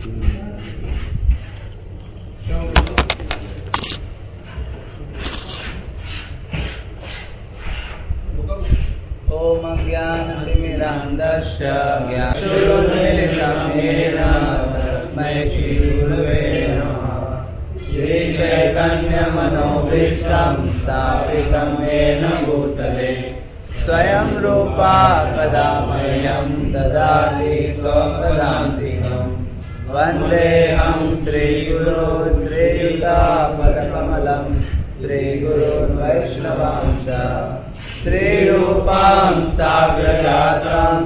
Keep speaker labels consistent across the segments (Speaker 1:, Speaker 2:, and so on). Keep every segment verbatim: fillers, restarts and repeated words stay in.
Speaker 1: ओम ज्ञानतिमिरान्धस्य ज्ञानशून्यमिलितं येन तस्मै श्रीगुरवे नमः। श्रीचैतन्यमनोभीष्टं स्थापितं येन भूतले स्वयं रूपा कदा मह्यं ददाति स्वपदान्तिकम्। वन्देऽहं श्रीगुरो श्रीयुतापदकमलं श्रीगुरुर्वैष्णवांश श्रीरूपां साग्रजातं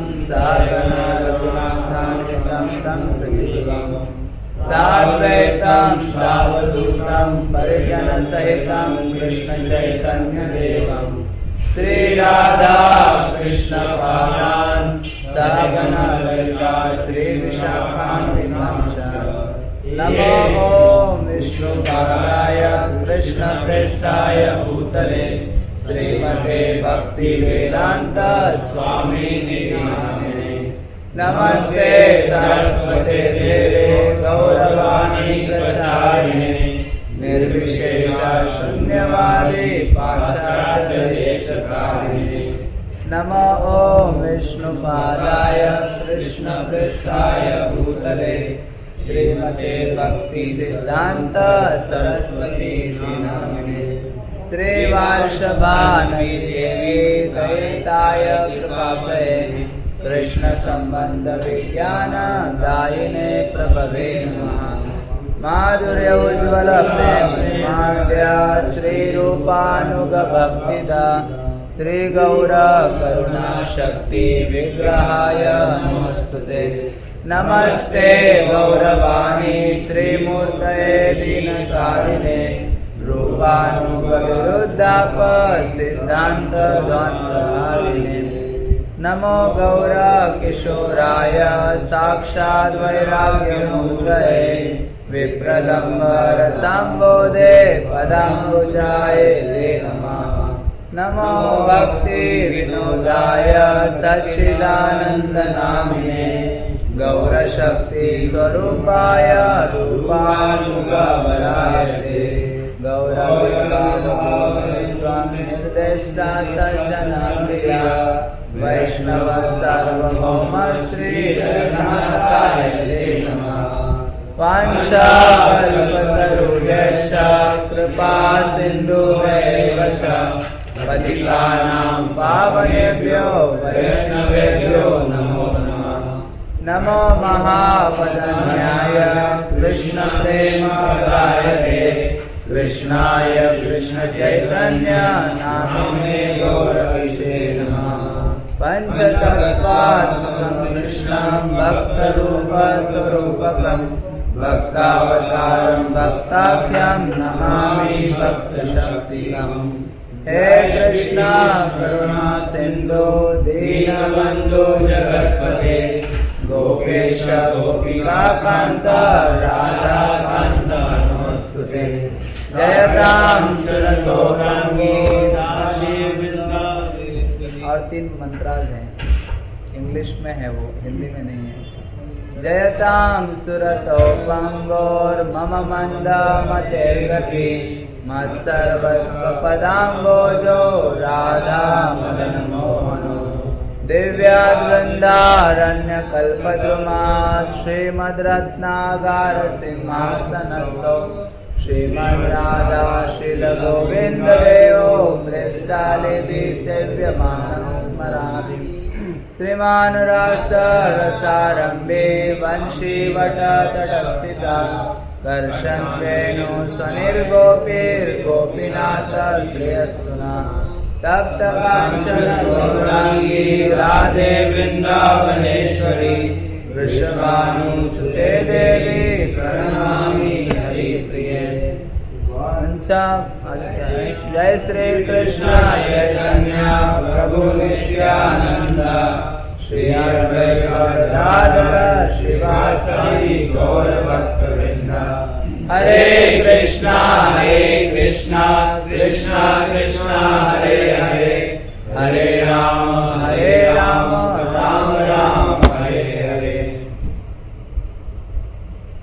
Speaker 1: सागररघुनाथान्वितं तं श्रीगुरुं साद्वैतं सावधूतं परिजनसहितं कृष्णचैतन्यदेवं श्रीराधा कृष्णपादान् सहगना ललिता श्रीविशाखान्वितां च। नमो ॐ विष्णुपादाय कृष्णप्रेष्ठाय भूतले श्रीमते भक्तिवेदान्त स्वामिने नामिने। नमस्ते सरस्वते देवे गौरवाणी प्रचारिणे निर्विशेष शून्यवादी पाश्चात्यदेशकारिणे। नमो ॐ विष्णुपादाय कृष्णप्रेष्ठाय भूतले श्रीमते भक्ति सिद्धान्त सरस्वती नामिने। श्रीवार्षभानवी देवी दयिताय कृपापये कृष्ण संबंध विज्ञान दायिने प्रभवे नमः। माधुर्य उज्ज्वल प्रेमाद्या श्रीरूपानुग भक्तिदा श्री गौर करुणा शक्ति विग्रहाय नमस्तुते। नमस्ते गौरवाणी श्रीमूर्तये दीनकारिणे रूपानुगविरुद्धाप सिद्धान्त द्वन्द्वहारिणे। नमो गौर किशोराय साक्षाद् वैराग्यमूर्तये विप्रलम्बर संबोधे पदाम्बुजाय ते नमः। नमो भक्ति विनोदाय सच्चिदानन्दनामिने गौरशक्ति स्वरूपाय रूपानुगवराय ते। गौरविष्णं निर्देष्टा सज्जनप्रिया वैष्णव सार्वभौम श्री रघुनाथाय ते नमः। वाञ्छाकल्पतरुभ्यश्च कृपा सिन्धुभ्यैव च पतितानां पावनेभ्यो वैष्णवेभ्यो नमो नमः। नमो महावदन्याय कृष्णप्रेमप्रदायते कृष्णाय कृष्णचैतन्य नामिने गौरविषे नमः। पञ्चतत्त्वात्मकं कृष्णं भक्तरूपस्वरूपकं भक्तावतारं भक्ताख्यं नमामि भक्तशक्तिकम्। हे कृष्णा करुणा सिन्धु दीनबन्धु जगत्पते गोपेश गोपिकान्त राधाकान्त नमोस्तुते। जयतां सुरतोरंगी दासी वृंदावनी। और तीन मंत्राज हैं, इंग्लिश में है वो, हिंदी में नहीं है। जयतां सुरतो पंगोर मम मंदा मतेर्गति मत्सर्वस्व पदाम्बोजो राधा मदन मोहनो। दिव्याद्वृन्दारण्यकल्पद्रुमात् श्रीमद्रत्नागार सिंहासनस्थो श्रीमद्राधा श्रीलगोविन्ददेवो प्रेष्ठालिभि सेव्यमानं स्मरामि। श्रीमान् रसरसारम्भे वंशीवटतटस्थिता कर्षन् वेणु स्वनिर्गोपीर्गोपीनाथ श्रेयस्तुना। तप्त कांचन गौरांगी राधे वृंदावनेश्वरी वृषभानुसुते देवी प्रणमामि हरिप्रिये। जय श्री कृष्ण चैतन्य प्रभु नित्यानंद श्री अद्वैत गदाधर श्रीवासदि गौर भक्तवृंद। हरे कृष्णा हरे कृष्णा कृष्णा कृष्णा हरे हरे हरे राम हरे राम राम राम हरे हरे।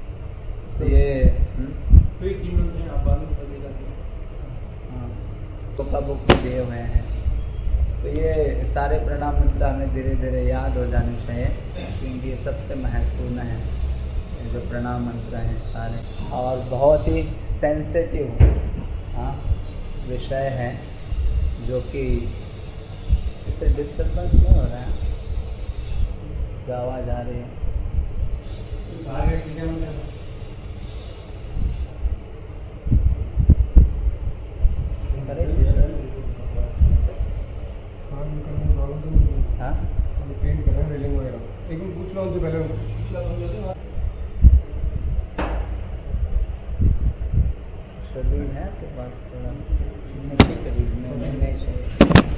Speaker 1: ये
Speaker 2: कोई तीन मंत्र हैं, आप बाद में बता देगा।
Speaker 1: हाँ, तो का बुक में दिए हुए हैं। तो ये सारे प्रणाम मंत्र हमें धीरे धीरे याद हो जाने चाहिए, क्योंकि ये सबसे महत्वपूर्ण है, ये जो प्रणाम मंत्र हैं सारे, और बहुत ही सेंसिटिव हाँ विषय है, जो कि इससे डिस्टर्बेंस नहीं हो रहा है, जो आवाज़ आ रही है। हाँ
Speaker 2: पेंट कर रहे हैं रेलिंग वगैरह, एक मिनट पूछ लो उनसे पहले।
Speaker 1: शेड्यूल है आपके पास? थोड़ा मिट्टी करीब में नहीं चाहिए।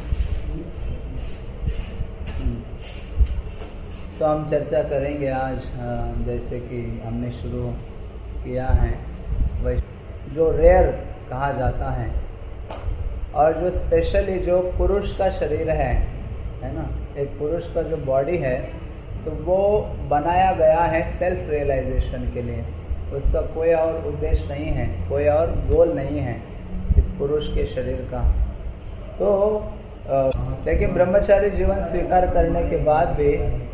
Speaker 1: तो हम चर्चा करेंगे आज, जैसे कि हमने शुरू किया है, वह जो रेयर कहा जाता है और जो स्पेशली जो पुरुष का शरीर है है ना, एक पुरुष का जो बॉडी है, तो वो बनाया गया है सेल्फ रियलाइजेशन के लिए। उसका कोई और उद्देश्य नहीं है, कोई और गोल नहीं है इस पुरुष के शरीर का। तो लेकिन ब्रह्मचारी जीवन स्वीकार करने के बाद भी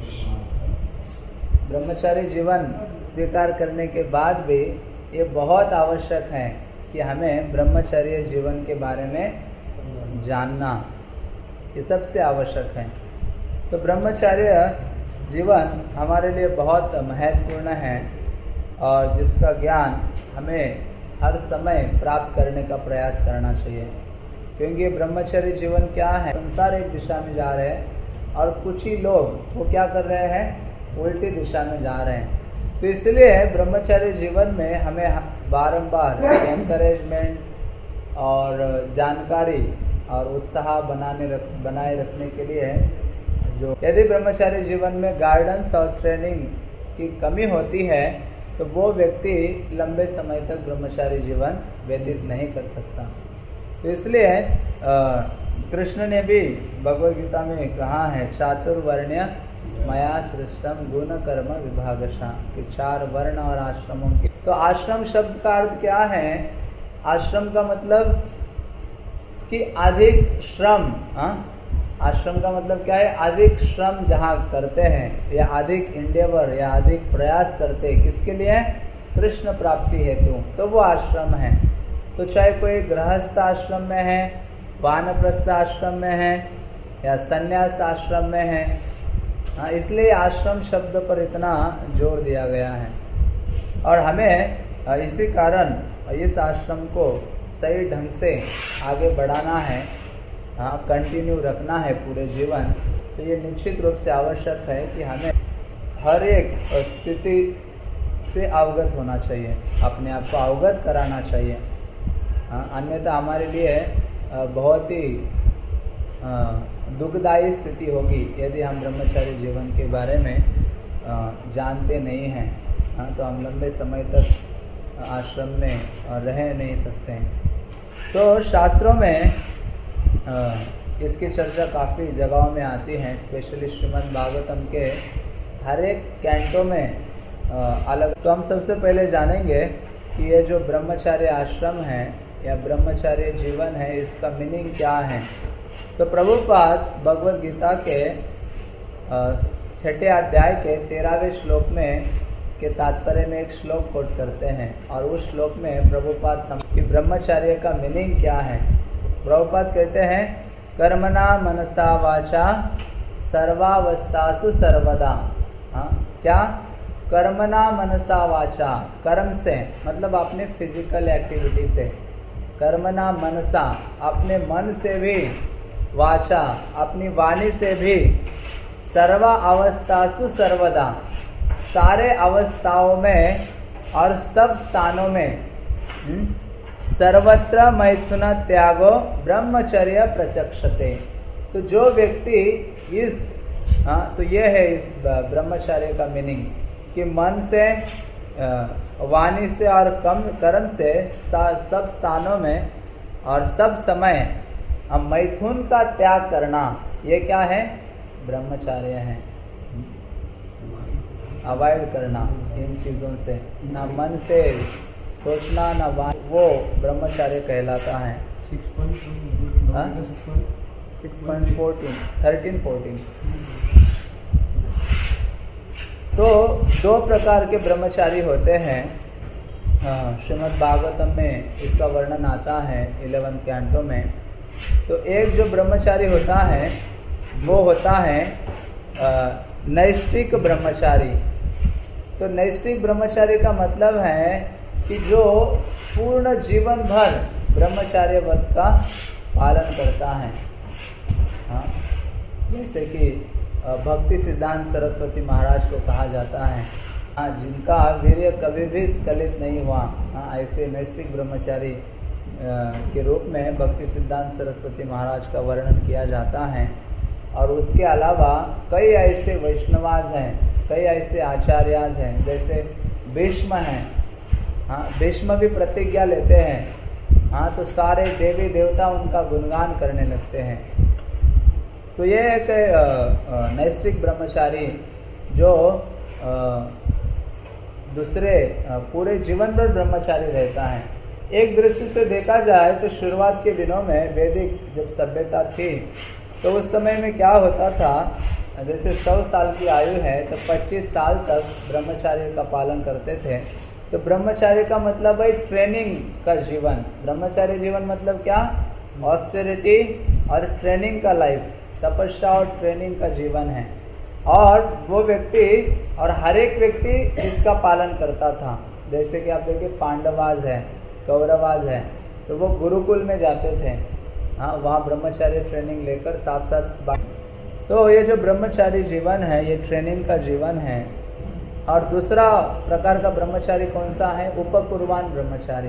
Speaker 1: ब्रह्मचारी जीवन स्वीकार करने के बाद भी ये बहुत आवश्यक है कि हमें ब्रह्मचर्य जीवन के बारे में जानना, ये सबसे आवश्यक है। तो ब्रह्मचर्य जीवन हमारे लिए बहुत महत्वपूर्ण है, और जिसका ज्ञान हमें हर समय प्राप्त करने का प्रयास करना चाहिए, क्योंकि ब्रह्मचर्य जीवन क्या है, संसार एक दिशा में जा रहे हैं और कुछ ही लोग वो क्या कर रहे हैं, उल्टी दिशा में जा रहे हैं। तो इसलिए ब्रह्मचर्य जीवन में हमें बारंबार एनकरेजमेंट और जानकारी और उत्साह बनाने रख बनाए रखने के लिए, जो यदि ब्रह्मचारी जीवन में गाइडेंस और ट्रेनिंग की कमी होती है, तो वो व्यक्ति लंबे समय तक ब्रह्मचारी जीवन व्यतीत नहीं कर सकता। तो इसलिए कृष्ण ने भी भगवद गीता में कहा है, चातुर्वर्ण्य मया सृष्टम गुण कर्म विभागशा, कि चार वर्ण और आश्रमों के। तो आश्रम शब्द का अर्थ क्या है? आश्रम का मतलब कि अधिक श्रम। हाँ, आश्रम का मतलब क्या है? अधिक श्रम जहाँ करते हैं, या अधिक इंडेवर या अधिक प्रयास करते हैं, किसके लिए? कृष्ण प्राप्ति हेतु, तो वो आश्रम है। तो चाहे कोई गृहस्थ आश्रम में है, वानप्रस्थ आश्रम में है, या संन्यास आश्रम में है। हाँ, इसलिए आश्रम शब्द पर इतना जोर दिया गया है, और हमें इसी कारण इस आश्रम को सही ढंग से आगे बढ़ाना है, हाँ, कंटिन्यू रखना है पूरे जीवन। तो ये निश्चित रूप से आवश्यक है कि हमें हर एक स्थिति से अवगत होना चाहिए, अपने आप को अवगत कराना चाहिए। हाँ, अन्यथा हमारे लिए बहुत ही दुखदायी स्थिति होगी यदि हम ब्रह्मचारी जीवन के बारे में जानते नहीं हैं। हाँ, तो हम लंबे समय तक आश्रम में रह नहीं सकते हैं। तो शास्त्रों में इसकी चर्चा काफ़ी जगहों में आती है, स्पेशली श्रीमद् भागवतम के हर एक कैंटों में अलग। तो हम सबसे पहले जानेंगे कि ये जो ब्रह्मचार्य आश्रम है या ब्रह्मचार्य जीवन है, इसका मीनिंग क्या है। तो प्रभुपाद भगवद गीता के छठे अध्याय के तेरहवें श्लोक में के तात्पर्य में एक श्लोक कोट करते हैं, और उस श्लोक में प्रभुपाद कि ब्रह्मचर्य का मीनिंग क्या है। प्रभुपाद कहते हैं, कर्मणा मनसा वाचा सर्वावस्थासु सर्वदा। हाँ, क्या? कर्मणा मनसा वाचा, कर्म से मतलब अपने फिजिकल एक्टिविटी से, कर्मणा मनसा अपने मन से भी, वाचा अपनी वाणी से भी, सर्वा अवस्थासु सर्वदा सारे अवस्थाओं में और सब स्थानों में, सर्वत्र मैथुन त्यागो ब्रह्मचर्य प्रचक्षते। तो जो व्यक्ति इस हाँ तो ये है इस ब्रह्मचर्य का मीनिंग कि मन से, वाणी से और कम कर्म से सब स्थानों में और सब समय हम मैथुन का त्याग करना, ये क्या है? ब्रह्मचर्य है, अवॉइड करना। इन चीज़ों से, ना मन से सोचना ना वाणी, वो ब्रह्मचार्य कहलाता है। हाँ? Six point fourteen thirteen fourteen तो दो प्रकार के ब्रह्मचारी होते हैं। हाँ, श्रीमद् भागवतम में इसका वर्णन आता है इलेवेंथ कैंटो में। तो एक जो ब्रह्मचारी होता है वो होता है नैष्ठिक ब्रह्मचारी। तो नैष्ठिक ब्रह्मचारी का मतलब है कि जो पूर्ण जीवन भर ब्रह्मचार्य व्रत का पालन करता है। हाँ, जैसे कि भक्ति सिद्धांत सरस्वती महाराज को कहा जाता है, हाँ, जिनका वीर्य कभी भी स्खलित नहीं हुआ। हाँ, ऐसे नैष्ठिक ब्रह्मचारी के रूप में भक्ति सिद्धांत सरस्वती महाराज का वर्णन किया जाता है। और उसके अलावा कई ऐसे वैष्णवाज हैं, कई ऐसे आचार्याज हैं, जैसे भीष्म हैं। हाँ, भीष्म भी प्रतिज्ञा लेते हैं। हाँ, तो सारे देवी देवता उनका गुणगान करने लगते हैं। तो ये एक नैष्ठिक ब्रह्मचारी जो दूसरे पूरे जीवन भर ब्रह्मचारी रहता है। एक दृष्टि से देखा जाए तो शुरुआत के दिनों में वैदिक जब सभ्यता थी तो उस समय में क्या होता था, जैसे सौ साल की आयु है तो पच्चीस साल तक ब्रह्मचार्य का पालन करते थे। तो ब्रह्मचार्य का मतलब है ट्रेनिंग का जीवन। ब्रह्मचार्य जीवन मतलब क्या? ऑस्टेरिटी और ट्रेनिंग का लाइफ, तपस्या और ट्रेनिंग का जीवन है। और वो व्यक्ति और हर एक व्यक्ति इसका पालन करता था। जैसे कि आप देखिए पांडवाज है, कौरवाज है, तो वो गुरुकुल में जाते थे। हाँ, वहाँ ब्रह्मचार्य ट्रेनिंग लेकर साथ साथ। तो ये जो ब्रह्मचारी जीवन है ये ट्रेनिंग का जीवन है। और दूसरा प्रकार का ब्रह्मचारी कौन सा है? उपकुर्वान ब्रह्मचारी।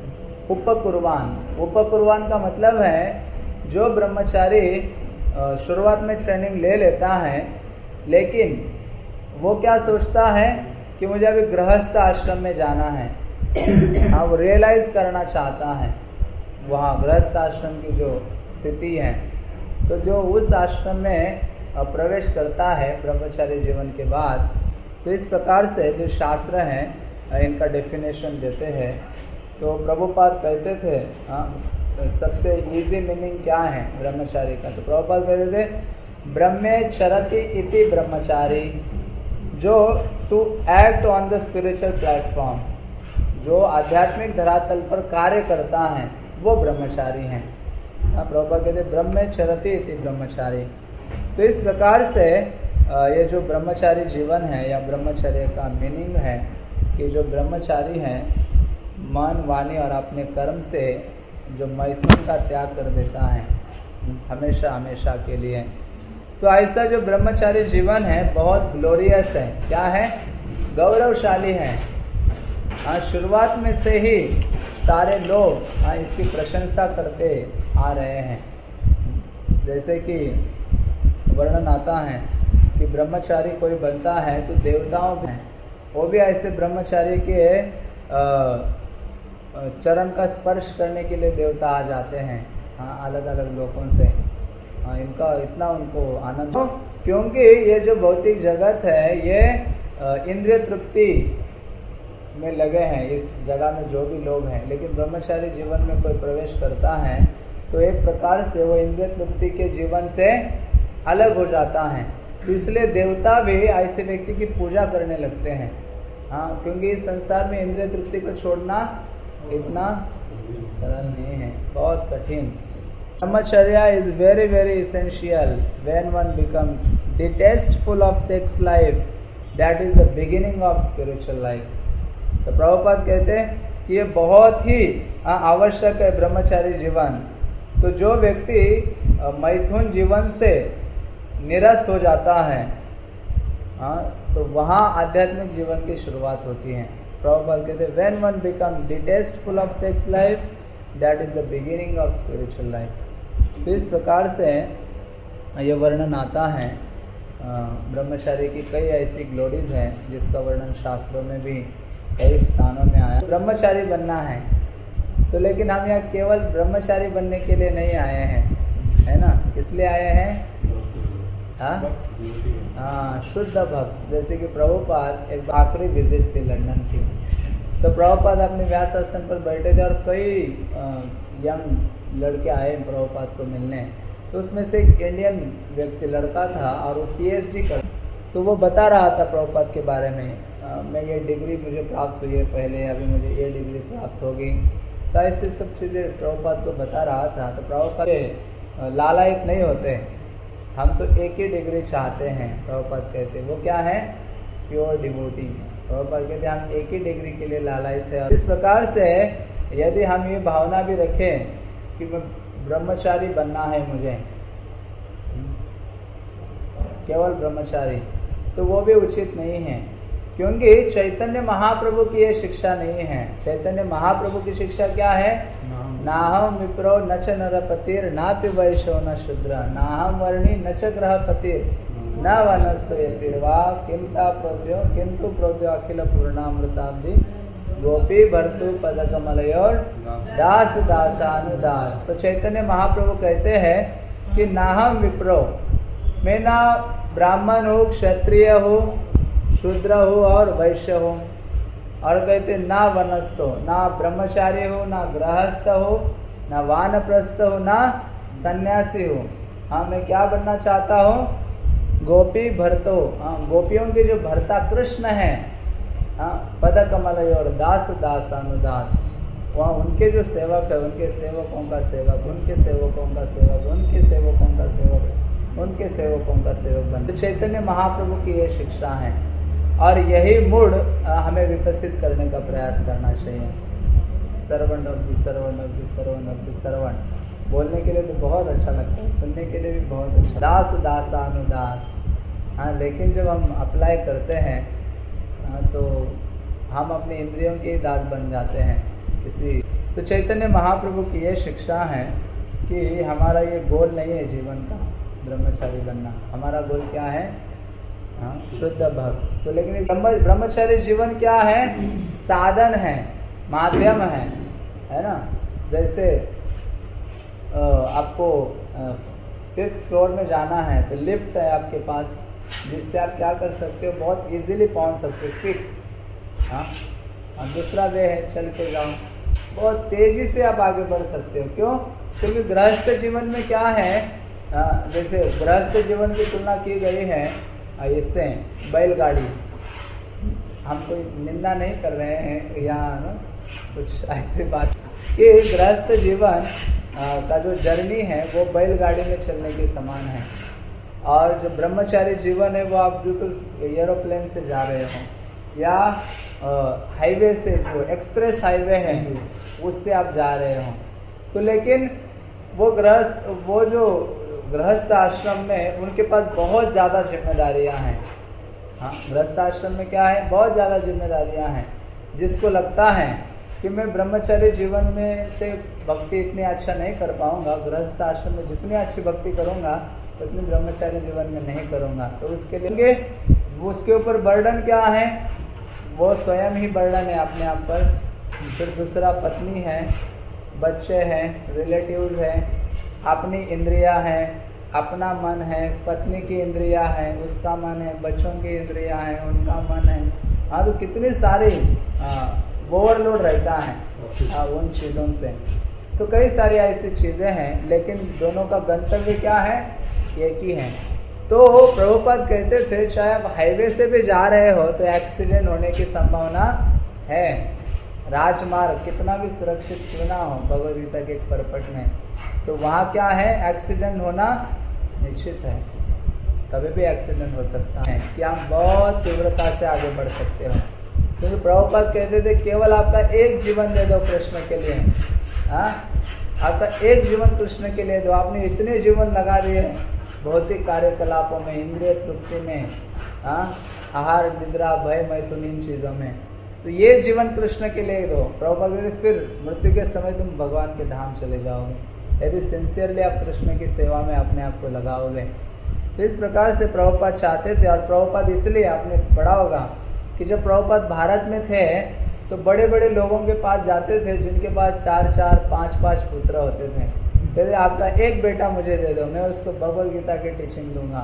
Speaker 1: उपकुर्वान उपकुर्वान का मतलब है जो ब्रह्मचारी शुरुआत में ट्रेनिंग ले लेता है, लेकिन वो क्या सोचता है कि मुझे अभी गृहस्थ आश्रम में जाना है। हाँ, वो रियलाइज करना चाहता है वहाँ गृहस्थ आश्रम की जो स्थिति है। तो जो उस आश्रम में प्रवेश करता है ब्रह्मचारी जीवन के बाद, तो इस प्रकार से जो शास्त्र हैं इनका डेफिनेशन देते हैं। तो प्रभुपाद कहते थे, हाँ, सबसे इजी मीनिंग क्या है ब्रह्मचारी का? तो प्रभुपाद कहते थे ब्रह्मे चरति इति ब्रह्मचारी, जो to act on the spiritual platform, जो आध्यात्मिक धरातल पर कार्य करता है वो ब्रह्मचारी हैं। प्रभुपाद कहते ब्रह्मे चरति इति ब्रह्मचारी। तो इस प्रकार से ये जो ब्रह्मचारी जीवन है या ब्रह्मचर्य का मीनिंग है कि जो ब्रह्मचारी हैं मन वाणी और अपने कर्म से जो मैथुन का त्याग कर देता है हमेशा हमेशा के लिए। तो ऐसा जो ब्रह्मचारी जीवन है बहुत ग्लोरियस है। क्या है? गौरवशाली है। हाँ, शुरुआत में से ही सारे लोग हाँ इसकी प्रशंसा करते आ रहे हैं। जैसे कि वर्णन आता है कि ब्रह्मचारी कोई बनता है तो देवताओं में वो भी ऐसे ब्रह्मचारी के चरण का स्पर्श करने के लिए देवता आ जाते हैं। हाँ, अलग अलग लोगों से। हाँ, इनका इतना उनको आनंद, क्योंकि ये जो भौतिक जगत है ये इंद्रिय तृप्ति में लगे हैं इस जगह में जो भी लोग हैं। लेकिन ब्रह्मचारी जीवन में कोई प्रवेश करता है तो एक प्रकार से वो इंद्रिय तृप्ति के जीवन से अलग हो जाता है। तो इसलिए देवता भी ऐसे व्यक्ति की पूजा करने लगते हैं। हाँ, क्योंकि इस संसार में इंद्रिय तृप्ति को छोड़ना इतना सरल नहीं है, बहुत कठिन। Brahmacharya is very very essential when one become detestful of sex life, that is the beginning of spiritual life. तो प्रभुपाद कहते हैं कि ये बहुत ही आवश्यक है ब्रह्मचारी जीवन। तो जो व्यक्ति मैथुन जीवन से निरस हो जाता है, हाँ, तो वहाँ आध्यात्मिक जीवन की शुरुआत होती है। प्रभुपाद कहते हैं when one become detestful of sex life, that is the beginning of spiritual life. तो इस प्रकार से ये वर्णन आता है। ब्रह्मचारी की कई ऐसी ग्लोरीज हैं जिसका वर्णन शास्त्रों में भी कई स्थानों में आया। ब्रह्मचारी बनना है तो, लेकिन हम यहाँ केवल ब्रह्मचारी बनने के लिए नहीं आए हैं, है ना? इसलिए आए हैं हाँ
Speaker 2: भक्त, devotee है।
Speaker 1: हाँ शुद्ध भक्त। जैसे कि प्रभुपाद एक आखिरी विजिट थी लंदन की, तो प्रभुपाद अपने व्यास आसन पर बैठे थे और कई यंग लड़के आए प्रभुपाद को मिलने। तो उसमें से एक इंडियन व्यक्ति लड़का था और वो पीएचडी कर, तो वो बता रहा था प्रभुपाद के बारे में, आ, मैं ये डिग्री मुझे प्राप्त हुई है पहले, अभी मुझे ये डिग्री प्राप्त हो गई। तो ऐसे सब चीज़ें प्रभुपाद को बता रहा था। तो प्रभुपाद लालायित नहीं होते, हम तो एक ही डिग्री चाहते हैं। प्रभुपाद कहते वो क्या है, प्योर डिवोटी। प्रभुपाद कहते हम एक ही डिग्री के लिए लालायित है। इस प्रकार से यदि हम ये भावना भी रखें कि मैं ब्रह्मचारी बनना है मुझे, केवल ब्रह्मचारी, तो वो भी उचित नहीं है, क्योंकि चैतन्य महाप्रभु की ये शिक्षा नहीं है। चैतन्य महाप्रभु की शिक्षा क्या है, नाहम विप्रो न च नरपतिर नापि वैश्यो न शूद्र नाहम वर्णी न च ग्रहपतिर न वनस्पतिर्वा किंता प्रोद्यो किंतु प्रोद्यो अखिल पूर्णामृताब्धि गोपी भर्तु पदकमलयोर दास दासानुदास। तो चैतन्य महाप्रभु कहते हैं कि नाहम विप्रो, मैं ना ब्राह्मण हूँ, क्षत्रिय हूँ, शूद्र हूँ और वैश्य हूँ। और कहते ना वनस्थ हो, ना ब्रह्मचारी हो, ना गृहस्थ हो, ना वानप्रस्थ हो, ना सन्यासी हो। हाँ मैं क्या बनना चाहता हूँ, गोपी भर्तो। हाँ गोपियों के जो भर्ता कृष्ण है, हाँ पद कमल और दास दास अनुदास, वहाँ उनके जो सेवक है, उनके सेवकों का सेवक, उनके सेवकों का सेवक, उनके सेवकों का सेवक, उनके सेवकों का सेवक बन। तो चैतन्य महाप्रभु की ये शिक्षा है और यही मूड हमें विकसित करने का प्रयास करना चाहिए। सर्वण अब्दि सर्वण अब्दि सर्वण अब्दि सर्वण बोलने के लिए तो बहुत अच्छा लगता है, सुनने के लिए भी बहुत अच्छा। दास दासानुदास, हाँ लेकिन जब हम अप्लाई करते हैं हाँ, तो हम अपनी इंद्रियों के दास बन जाते हैं किसी। तो चैतन्य महाप्रभु की ये शिक्षा है कि हमारा ये गोल नहीं है जीवन का ब्रह्मचारी बनना, हमारा गोल क्या है, हाँ शुद्ध भक्त। तो लेकिन ब्रह्मचारी जीवन क्या है, साधन है, माध्यम है, है ना। जैसे आपको फिफ्थ फ्लोर में जाना है तो लिफ्ट है आपके पास, जिससे आप क्या कर सकते हो, बहुत इजीली पहुंच सकते हो, क्विक। हाँ और दूसरा वे है चल के जाओ, बहुत तेजी से आप आगे बढ़ सकते हो। क्यों, क्योंकि गृहस्थ जीवन में क्या है, आ, जैसे गृहस्थ जीवन की तुलना की गई है इससे बैलगाड़ी। हम कोई निंदा नहीं कर रहे हैं या ना कुछ ऐसी बात कि गृहस्थ जीवन का जो जर्नी है वो बैलगाड़ी में चलने के समान है, और जो ब्रह्मचारी जीवन है वो आप बिल्कुल एरोप्लेन से जा रहे हो या हाईवे से, जो एक्सप्रेस हाईवे है उससे आप जा रहे हो। तो लेकिन वो गृहस्थ वो जो गृहस्थ आश्रम में उनके पास बहुत ज़्यादा जिम्मेदारियां हैं। हाँ गृहस्थ आश्रम में क्या है, बहुत ज़्यादा जिम्मेदारियां हैं। जिसको लगता है कि मैं ब्रह्मचर्य जीवन में से भक्ति इतनी अच्छा नहीं कर पाऊंगा, गृहस्थ आश्रम में जितनी अच्छी भक्ति करूंगा उतनी ब्रह्मचर्य जीवन में नहीं करूंगा, तो उसके लिए उसके ऊपर बर्डन क्या है, वो स्वयं ही बर्डन है अपने आप पर। फिर दूसरा पत्नी है, बच्चे हैं, रिलेटिव्स हैं, अपनी इंद्रियां हैं, अपना मन है, पत्नी की इंद्रियां हैं, उसका मन है, बच्चों की इंद्रियां हैं, उनका मन है। हाँ तो कितनी सारी ओवरलोड रहता है आ, उन चीज़ों से। तो कई सारी ऐसी चीज़ें हैं, लेकिन दोनों का गंतव्य क्या है, एक ही है। तो प्रभुपाद कहते थे चाहे आप हाईवे से भी जा रहे हो तो एक्सीडेंट होने की संभावना है। राजमार्ग कितना भी सुरक्षित क्यों ना हो भगवद गीता के एक परपट में, तो वहाँ क्या है, एक्सीडेंट होना निश्चित है। कभी भी एक्सीडेंट हो सकता है कि आप बहुत तीव्रता से आगे बढ़ सकते हो। क्योंकि तो प्रभुपाद कहते थे केवल आपका एक जीवन दे दो कृष्ण के लिए। हाँ आपका एक जीवन कृष्ण के लिए दो। आपने इतने जीवन लगा दिए भौतिक कार्यकलापों में, इंद्रिय तृप्ति में, हाँ आहार निद्रा भय मैथुन इन चीज़ों में, तो ये जीवन कृष्ण के लिए दो। प्रभुपाद कहते फिर मृत्यु के समय तुम भगवान के धाम चले जाओगे यदि सिंसियरली आप कृष्ण की सेवा में अपने आप को लगाओगे। तो इस प्रकार से प्रभुपाद चाहते थे। और प्रभुपाद इसलिए आपने पढ़ा होगा कि जब प्रभुपाद भारत में थे तो बड़े बड़े लोगों के पास जाते थे जिनके पास चार चार पाँच पाँच पुत्र होते थे। कहते आपका एक बेटा मुझे दे दो, मैं उसको भगवद गीता की टीचिंग दूंगा।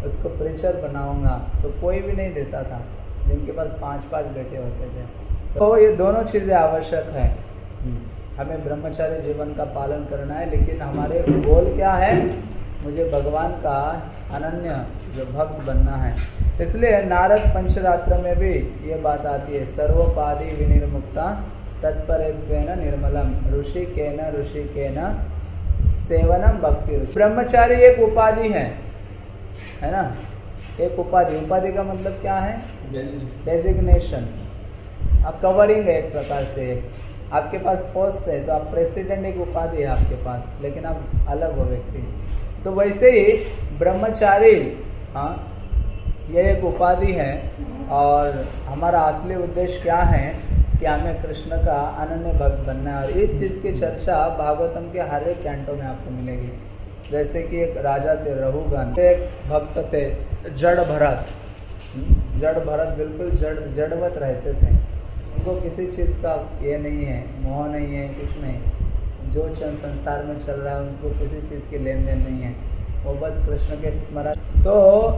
Speaker 1: उसको प्रीचर बनाऊंगा, तो कोई भी नहीं देता था, जिनके पास पांच पांच बेटे होते थे। तो ये दोनों चीज़ें आवश्यक है। हमें ब्रह्मचार्य जीवन का पालन करना है, लेकिन हमारे गोल क्या है? मुझे भगवान का अनन्य जो भक्त बनना है। इसलिए नारद पंचरात्र में भी ये बात आती है, सर्वोपाधि विनिर्मुक्ता तत्परत्वेन निर्मलम ऋषि के न ऋषि के न सेवनम भक्ति। ब्रह्मचारी एक उपाधि है, है ना, एक उपाधि। उपाधि का मतलब क्या है? डेजिग्नेशन। आप कवरिंग है एक प्रकार से। आपके पास पोस्ट है तो आप प्रेसिडेंट, एक उपाधि है आपके पास, लेकिन आप अलग हो व्यक्ति। तो वैसे ही ब्रह्मचारी, हाँ, ये एक उपाधि है। और हमारा असली उद्देश्य क्या है कि हमें कृष्ण का अनन्य भक्त बनना है। और इस चीज़ की चर्चा भागवतम के हर एक कैंटों में आपको मिलेगी। जैसे कि एक राजा थे रघुगण, एक भक्त थे जड़ भरत। जड़ भरत बिल्कुल जड़ जड़वत रहते थे, उनको किसी चीज़ का ये नहीं है, मोह नहीं है, कुछ नहीं। जो चंद संसार में चल रहा है उनको किसी चीज़ की लेन देन नहीं है, वो बस कृष्ण के स्मरण। तो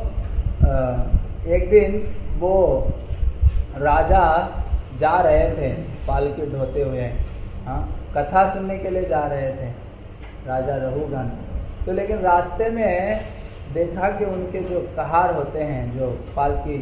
Speaker 1: एक दिन वो राजा जा रहे थे पालकी ढोते हुए, हाँ, कथा सुनने के लिए जा रहे थे राजा रघुगण। तो लेकिन रास्ते में देखा कि उनके जो कहार होते हैं, जो पालकी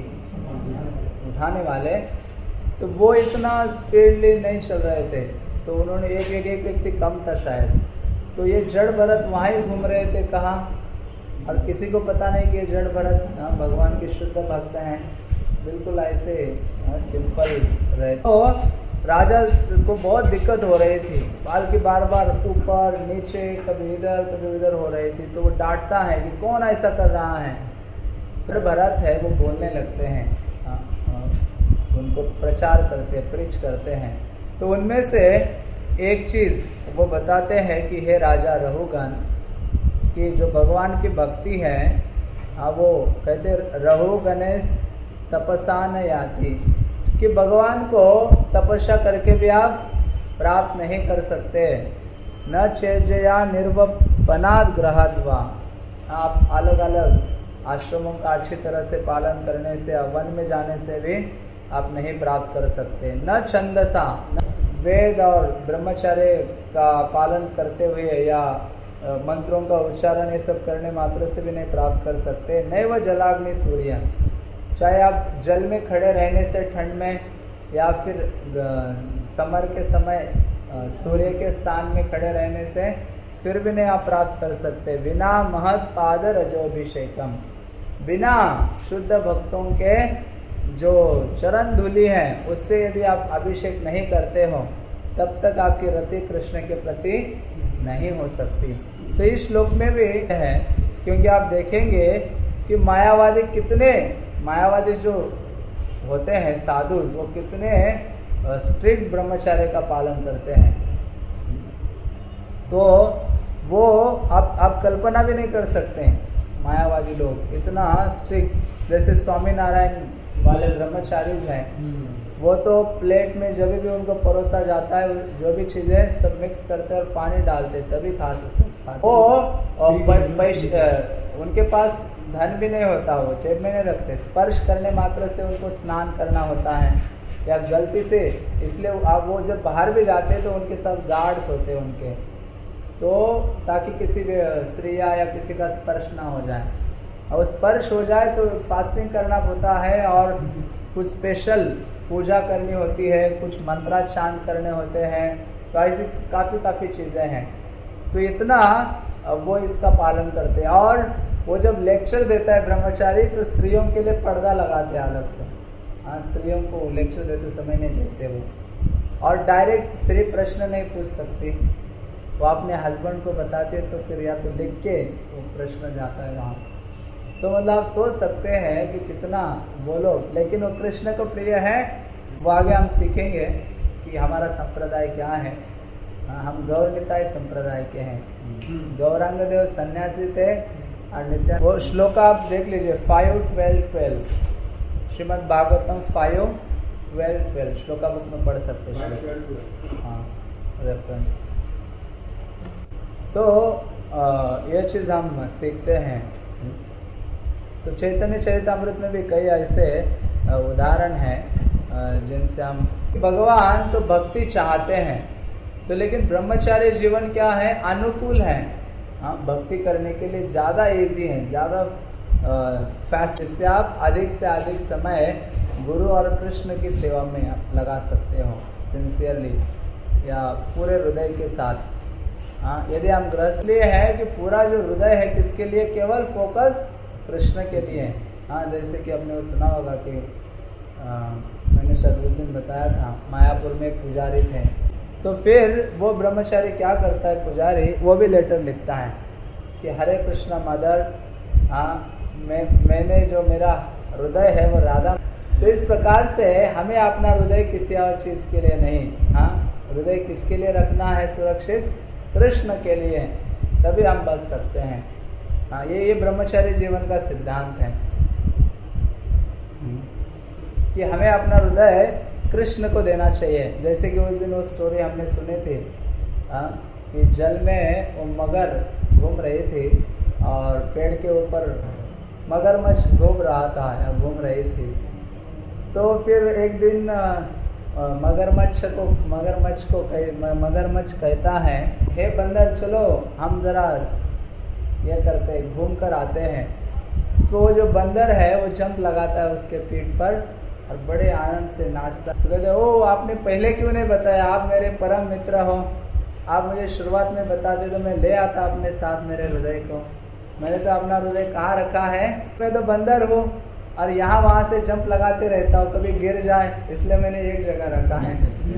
Speaker 1: उठाने वाले, तो वो इतना स्पीडली नहीं चल रहे थे। तो उन्होंने एक एक एक व्यक्ति कम था शायद, तो ये जड़ भरत वहाँ ही घूम रहे थे कहाँ, और किसी को पता नहीं कि ये जड़ भरत भगवान के शुद्ध भक्त हैं, बिल्कुल ऐसे सिंपल रहे। तो राजा को बहुत दिक्कत हो रही थी, बाल की बार बार ऊपर नीचे, कभी इधर कभी उधर हो रही थी। तो वो डांटता है कि कौन ऐसा कर रहा है। जड़ भरत है, वो बोलने लगते हैं, आ, आ, उनको प्रचार करते हैं, प्रीच करते हैं। तो उनमें से एक चीज़ वो बताते हैं कि हे राजा रघुगण, कि जो भगवान की भक्ति है, हाँ, वो कहते रघुगणेश तपसा न याति, कि भगवान को तपस्या करके भी आप प्राप्त नहीं कर सकते। न चेजया निर्वपनाद ग्रहद्वा, आप अलग अलग आश्रमों का अच्छी तरह से पालन करने से, वन में जाने से भी आप नहीं प्राप्त कर सकते। न छंदसा, वेद और ब्रह्मचर्य का पालन करते हुए या मंत्रों का उच्चारण ये सब करने मात्र से भी नहीं प्राप्त कर सकते। नैव जलाग्नि सूर्य, चाहे आप जल में खड़े रहने से ठंड में, या फिर समर के समय सूर्य के स्थान में खड़े रहने से, फिर भी नहीं आप प्राप्त कर सकते। बिना महत पाद रजोभिषेकम, बिना शुद्ध भक्तों के जो चरण धूलि है उससे यदि आप अभिषेक नहीं करते हो, तब तक आपकी रति कृष्ण के प्रति नहीं हो सकती। तो इस श्लोक में भी है, क्योंकि आप देखेंगे कि मायावादी कितने मायावादी जो होते हैं साधु, वो कितने स्ट्रिक्ट ब्रह्मचर्य का पालन करते हैं। तो वो आप आप कल्पना भी नहीं कर सकते हैं, मायावादी लोग इतना स्ट्रिक्ट। जैसे स्वामीनारायण वाले ब्रह्मचारी हैं, वो तो प्लेट में जब भी उनको परोसा जाता है, जो भी चीज़ें सब मिक्स करते और पानी डालते तभी खा सकते हैं। वो पैसे, उनके पास धन भी नहीं होता, वो जेब में नहीं रखते। स्पर्श करने मात्र से उनको स्नान करना होता है, या गलती से, इसलिए आप वो जब बाहर भी जाते हैं तो उनके साथ गार्ड्स होते हैं उनके, तो ताकि किसी भी स्त्री या किसी का स्पर्श ना हो जाए। और स्पर्श हो जाए तो फास्टिंग करना होता है, और कुछ स्पेशल पूजा करनी होती है, कुछ मंत्राचारण करने होते हैं। तो ऐसी काफ़ी काफ़ी चीज़ें हैं। तो इतना वो इसका पालन करते हैं। और वो जब लेक्चर देता है ब्रह्मचारी, तो स्त्रियों के लिए पर्दा लगाते हैं अलग से। हाँ, स्त्रियों को लेक्चर देते समय नहीं देते वो, और डायरेक्ट स्त्री प्रश्न नहीं पूछ सकती, वो अपने हस्बैंड को बताते, तो फिर या तो लिख के वो प्रश्न जाता है वहाँ। तो मतलब आप सोच सकते हैं कि कितना वो लोग, लेकिन वो कृष्ण को प्रिय है। वो आगे हम सीखेंगे कि हमारा संप्रदाय क्या है। हम गौर निताय संप्रदाय के हैं। गौरांग देव सन्यासी थे और नित्य। वो श्लोक आप देख लीजिए, five twelve twelve Srimad Bhagavatam five twelve twelve shloka book में पढ़ सकते हैं। हाँ, रेफरेंस। तो आ, ये चीज़ हम सीखते हैं। तो चैतन्य चरितामृत में भी कई ऐसे उदाहरण हैं जिनसे हम, भगवान तो भक्ति चाहते हैं, तो लेकिन ब्रह्मचार्य जीवन क्या है, अनुकूल है। हाँ, भक्ति करने के लिए ज़्यादा इजी है, ज़्यादा फास्ट, इससे आप अधिक से अधिक समय गुरु और कृष्ण की सेवा में आप लगा सकते हो सिंसियरली या पूरे हृदय के साथ। हाँ, यदि हम गृहस्थ लिए है कि पूरा जो हृदय है किसके लिए, केवल फोकस कृष्ण के लिए। हाँ, जैसे कि आपने वो सुना होगा कि आ, मैंने शायद उस दिन बताया था, मायापुर में एक पुजारी थे, तो फिर वो ब्रह्मचारी क्या करता है, पुजारी, वो भी लेटर लिखता है कि हरे कृष्णा मदर, हाँ मैं मैंने जो मेरा हृदय है वो राधा। तो इस प्रकार से हमें अपना हृदय किसी और चीज़ के लिए नहीं, हाँ हृदय किसके लिए रखना है सुरक्षित, कृष्ण के लिए, तभी हम बच सकते हैं। हाँ, ये ये ब्रह्मचारी जीवन का सिद्धांत है कि हमें अपना हृदय कृष्ण को देना चाहिए। जैसे कि उस दिन वो स्टोरी हमने सुनी थी, हाँ, कि जल में वो मगर घूम रही थी और पेड़ के ऊपर मगरमच्छ घूम रहा था या घूम रही थी। तो फिर एक दिन मगरमच्छ को मगरमच्छ को कह मगरमच्छ कहता है, हे बंदर चलो हम जरा ये करते घूम कर आते हैं। तो वो जो बंदर है वो जंप लगाता है उसके पीठ पर और बड़े आनंद से नाचता। तो कहते ओ आपने पहले क्यों नहीं बताया, आप मेरे परम मित्र हो, आप मुझे शुरुआत में बताते तो मैं ले आता अपने साथ मेरे हृदय को। मैंने तो अपना हृदय कहाँ रखा है, मैं तो बंदर हूँ और यहाँ वहाँ से जंप लगाते रहता हूँ, कभी गिर जाए इसलिए मैंने एक जगह रखा है।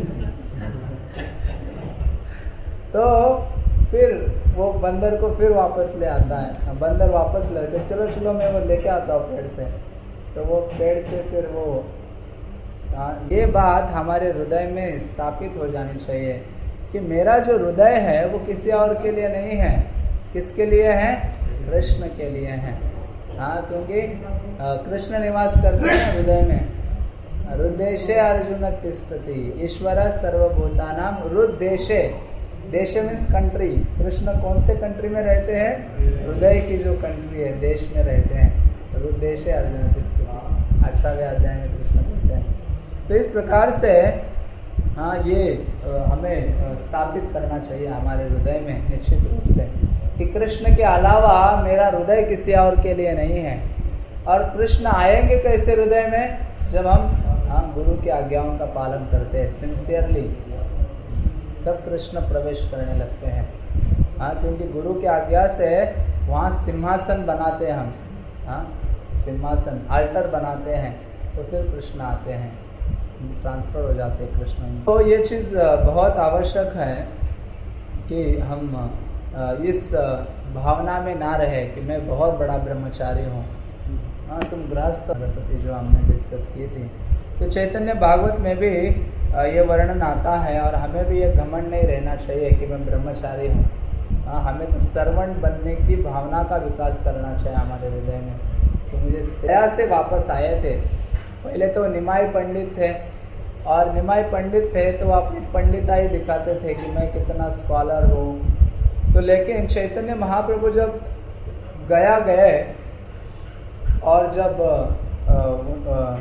Speaker 1: तो फिर वो बंदर को फिर वापस ले आता है, बंदर वापस ले तो चलो चलो मैं वो लेके आता हूँ पेड़ से। तो वो पेड़ से फिर वो आ, ये बात हमारे हृदय में स्थापित हो जानी चाहिए कि मेरा जो हृदय है वो किसी और के लिए नहीं है, किसके लिए है, कृष्ण के लिए है। हाँ, क्योंकि कृष्ण निवास करते हैं हृदय में। हृदयशे अर्जुन तिष्ठति ईश्वर सर्वभूतानाम हृदयशे, देश मीन्स कंट्री, कृष्ण कौन से कंट्री में रहते हैं, हृदय की जो कंट्री है देश में रहते हैं। हृदयशे अर्जुन तिष्ठति अठारहवें अध्याय में कृष्ण कहते हैं। तो इस प्रकार से हाँ ये हमें स्थापित करना चाहिए हमारे हृदय में निश्चित रूप से कि कृष्ण के अलावा मेरा हृदय किसी और के लिए नहीं है। और कृष्ण आएंगे कैसे हृदय में, जब हम हम गुरु की आज्ञाओं का पालन करते हैं सिंसियरली, तब कृष्ण प्रवेश करने लगते हैं। हाँ, क्योंकि गुरु की आज्ञा से वहाँ सिंहासन बनाते हैं हम, हाँ सिंहासन अल्टर बनाते हैं, तो फिर कृष्ण आते हैं, ट्रांसफर हो जाते हैं कृष्ण। तो ये चीज़ बहुत आवश्यक है कि हम इस भावना में ना रहे कि मैं बहुत बड़ा ब्रह्मचारी हूँ। हाँ, तुम गृहस्थ प्रति जो हमने डिस्कस की थी, तो चैतन्य भागवत में भी ये वर्णन आता है और हमें भी ये घमंड नहीं रहना चाहिए कि मैं ब्रह्मचारी हूँ। हाँ, हमें तो सर्वंट बनने की भावना का विकास करना चाहिए हमारे हृदय में। तो मुझे गया से वापस आए थे, पहले तो निमाई पंडित थे और निमाई पंडित थे तो अपनी पंडिताई दिखाते थे कि मैं कितना स्कॉलर हूँ। तो लेकिन चैतन्य महाप्रभु जब गया गए और जब आ, आ,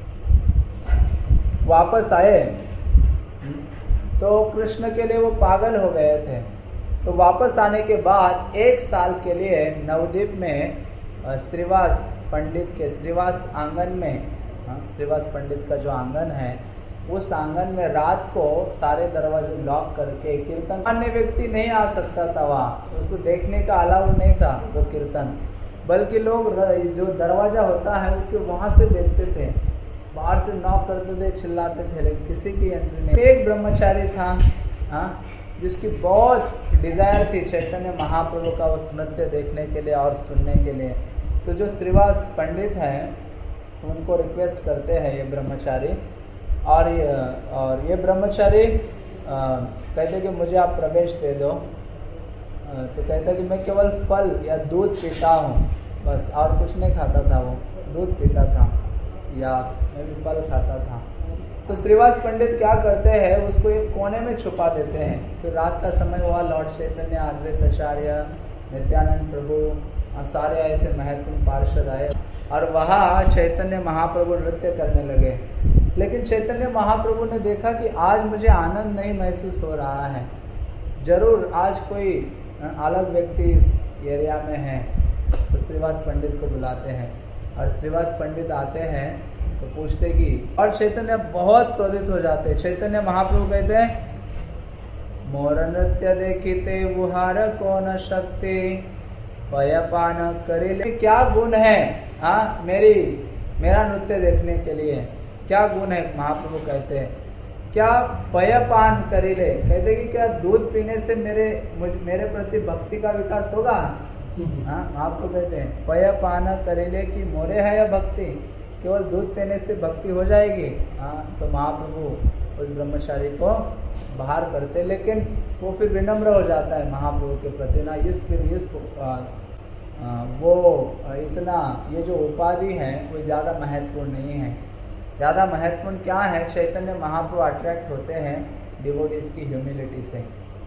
Speaker 1: वापस आए तो कृष्ण के लिए वो पागल हो गए थे। तो वापस आने के बाद एक साल के लिए नवद्वीप में श्रीवास पंडित के श्रीवास आंगन में, हाँ, श्रीवास पंडित का जो आंगन है उस आंगन में रात को सारे दरवाजे लॉक करके कीर्तन, अन्य व्यक्ति नहीं आ सकता था वहाँ, उसको देखने का अलाउ नहीं था वो कीर्तन, बल्कि लोग जो दरवाजा होता है उसके वहाँ से देखते थे, बाहर से नॉक करते थे, चिल्लाते थे, लेकिन किसी की एंट्री नहीं। एक ब्रह्मचारी था, हाँ, जिसकी बहुत डिजायर थी चैतन्य महाप्रभु का उस नृत्य देखने के लिए और सुनने के लिए। तो जो श्रीवास पंडित हैं उनको रिक्वेस्ट करते हैं ये ब्रह्मचारी, और ये और ये ब्रह्मचारी कहते कि मुझे आप प्रवेश दे दो। तो कहता कि मैं केवल फल या दूध पीता हूँ बस, और कुछ नहीं खाता था, वो दूध पीता था या मैं भी फल खाता था। तो श्रीवास पंडित क्या करते हैं, उसको एक कोने में छुपा देते हैं। फिर रात का समय हुआ, लॉर्ड चैतन्य, अद्वैत आचार्य, नित्यानंद प्रभु, सारे ऐसे महत्वपूर्ण पार्षद आए। और वहाँ चैतन्य महाप्रभु नृत्य करने लगे। लेकिन चैतन्य महाप्रभु ने देखा कि आज मुझे आनंद नहीं महसूस हो रहा है, जरूर आज कोई अलग व्यक्ति इस एरिया में है। तो श्रीवास पंडित को बुलाते हैं और श्रीवास पंडित आते हैं तो पूछते कि, और चैतन्य बहुत क्रोधित हो जाते हैं। चैतन्य महाप्रभु कहते हैं, मोर नृत्य देखिते बुहार कौन शक्ति पयपान करिले। क्या गुण है हाँ मेरी मेरा नृत्य देखने के लिए, क्या गुण है? महाप्रभु कहते हैं क्या पयपान करिले, कहते कि क्या दूध पीने से मेरे मुझ, मेरे प्रति भक्ति का विकास होगा? हाँ महाप्रभु कहते हैं पयपान करिले कि मोरे है या भक्ति, केवल दूध पीने से भक्ति हो जाएगी? हाँ तो महाप्रभु उस ब्रह्मचारी को बाहर करते, लेकिन वो फिर विनम्र हो जाता है महाप्रभु के प्रति ना, इस फिर इस आ, आ, वो इतना ये जो उपाधि है वो ज़्यादा महत्वपूर्ण नहीं है। ज़्यादा महत्वपूर्ण क्या है? चैतन्य महाप्रभु अट्रैक्ट होते हैं डिवोटीज की ह्यूमिलिटी से।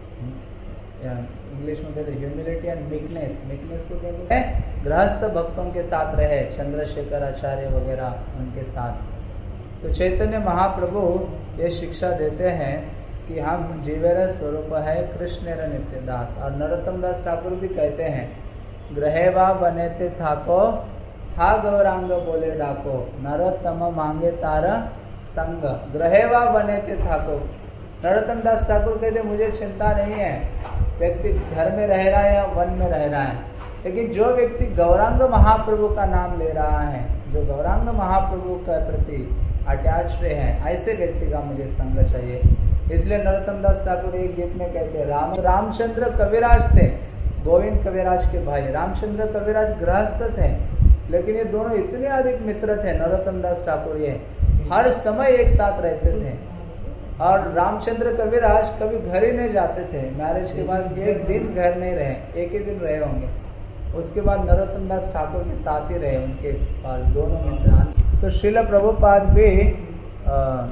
Speaker 1: इंग्लिश में कहते हैं ह्यूमिलिटी एंड मीकनेस। मीकनेस को कहते हैं गृहस्थ भक्तों के साथ रहे, चंद्रशेखर आचार्य वगैरह उनके साथ। तो चैतन्य महाप्रभु ये शिक्षा देते हैं कि हम जीवेर स्वरूप है कृष्ण नित्यदास। और नरोत्तम दास ठाकुर भी कहते हैं, ग्रहेवा बनेते थाको था गौरांग बोले डाको, नरोत्तम मांगे तारा संग। ग्रहेवा बनेते थाको, नरोत्तम दास ठाकुर कहते मुझे चिंता नहीं है व्यक्ति घर में रह रहा है या वन में रह रहा है, लेकिन जो व्यक्ति गौरांग महाप्रभु का नाम ले रहा है, जो गौरांग महाप्रभु के प्रति अटैच्ड है, ऐसे व्यक्ति का मुझे संग चाहिए। इसलिए नरोत्तम दास ठाकुर एक गीत में कहते हैं, राम रामचंद्र कविराज थे, गोविंद कविराज के भाई। रामचंद्र कविराज गृहस्थ थे, लेकिन ये दोनों इतने अधिक मित्र थे नरोत्तम दास ठाकुर, ये हर समय एक साथ रहते थे। और रामचंद्र कविराज कभी घर ही नहीं जाते थे, मैरिज के बाद एक दिन घर नहीं रहे, एक ही दिन रहे होंगे। उसके बाद नरोत्तम दास ठाकुर के साथ ही रहे, उनके पास दोनों मित्र। तो श्रील प्रभुपाद भी आ,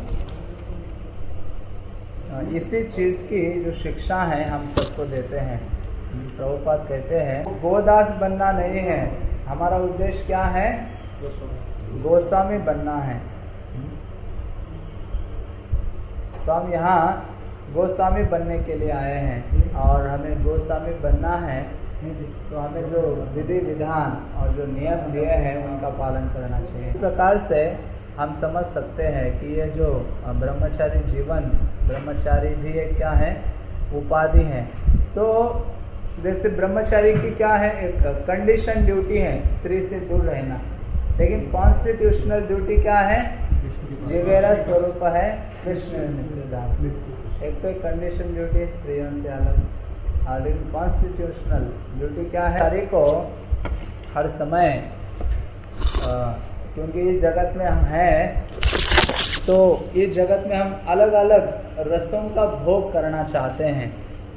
Speaker 1: इसी चीज की जो शिक्षा है हम सबको देते हैं। प्रभुपाद कहते हैं गोदास बनना नहीं है, हमारा उद्देश्य क्या है? गोस्वामी बनना है। तो हम यहाँ गोस्वामी बनने के लिए आए हैं, और हमें गोस्वामी बनना है तो हमें जो विधि विधान और जो नियम दिए हैं उनका पालन करना चाहिए। इस प्रकार से हम समझ सकते हैं कि ये जो ब्रह्मचारी जीवन, ब्रह्मचारी भी एक क्या है? उपाधि है। तो जैसे ब्रह्मचारी की क्या है? एक कंडीशन ड्यूटी है स्त्री से दूर रहना, लेकिन कॉन्स्टिट्यूशनल ड्यूटी क्या है? जीवेरा स्वरूप है कृष्ण नित्यदास। एक तो कंडीशन ड्यूटी स्त्रियों से अलग, और लेकिन कॉन्स्टिट्यूशनल ड्यूटी क्या है? सारी को हर समय आ, क्योंकि इस जगत में हम हैं, तो इस जगत में हम अलग अलग रसों का भोग करना चाहते हैं।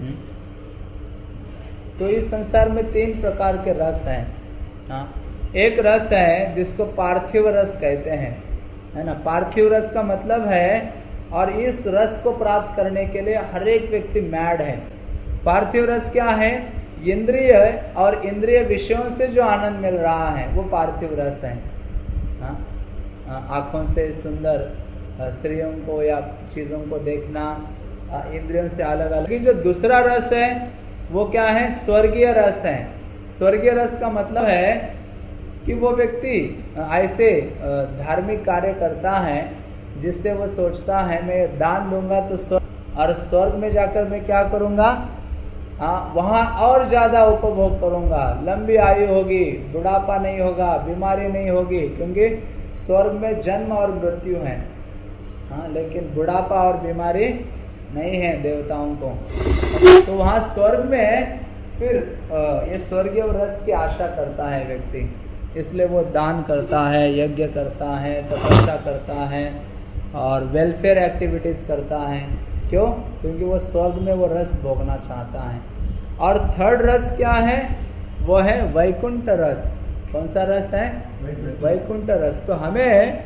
Speaker 1: तो इस संसार में तीन प्रकार के रस हैं। हाँ, एक रस है जिसको पार्थिव रस कहते हैं, है ना। पार्थिव रस का मतलब है, और इस रस को प्राप्त करने के लिए हर एक व्यक्ति मैड है। पार्थिव रस क्या है? इंद्रिय और इंद्रिय विषयों से जो आनंद मिल रहा है वो पार्थिव रस है। हाँ, आँखों से सुंदर स्त्रियों को या चीज़ों को देखना, इंद्रियों से अलग अलग। लेकिन जो दूसरा रस है वो क्या है? स्वर्गीय रस है। स्वर्गीय रस का मतलब है कि वो व्यक्ति ऐसे धार्मिक कार्य करता है जिससे वो सोचता है मैं दान दूंगा तो स्वर्ग, और स्वर्ग में जाकर मैं क्या करूंगा? हाँ, वहाँ और ज्यादा उपभोग करूंगा, लंबी आयु होगी, बुढ़ापा नहीं होगा, बीमारी नहीं होगी, क्योंकि स्वर्ग में जन्म और मृत्यु है। हाँ, लेकिन बुढ़ापा और बीमारी नहीं है देवताओं को। तो वहाँ स्वर्ग में फिर ये स्वर्गीय रस की आशा करता है व्यक्ति, इसलिए वो दान करता है, यज्ञ करता है, तपस्या करता है और वेलफेयर एक्टिविटीज करता है। क्यों? क्योंकि वो स्वर्ग में वो रस भोगना चाहता है। और थर्ड रस क्या है? वो है वैकुंठ रस। कौन सा रस है? वैकुंठ रस। तो हमें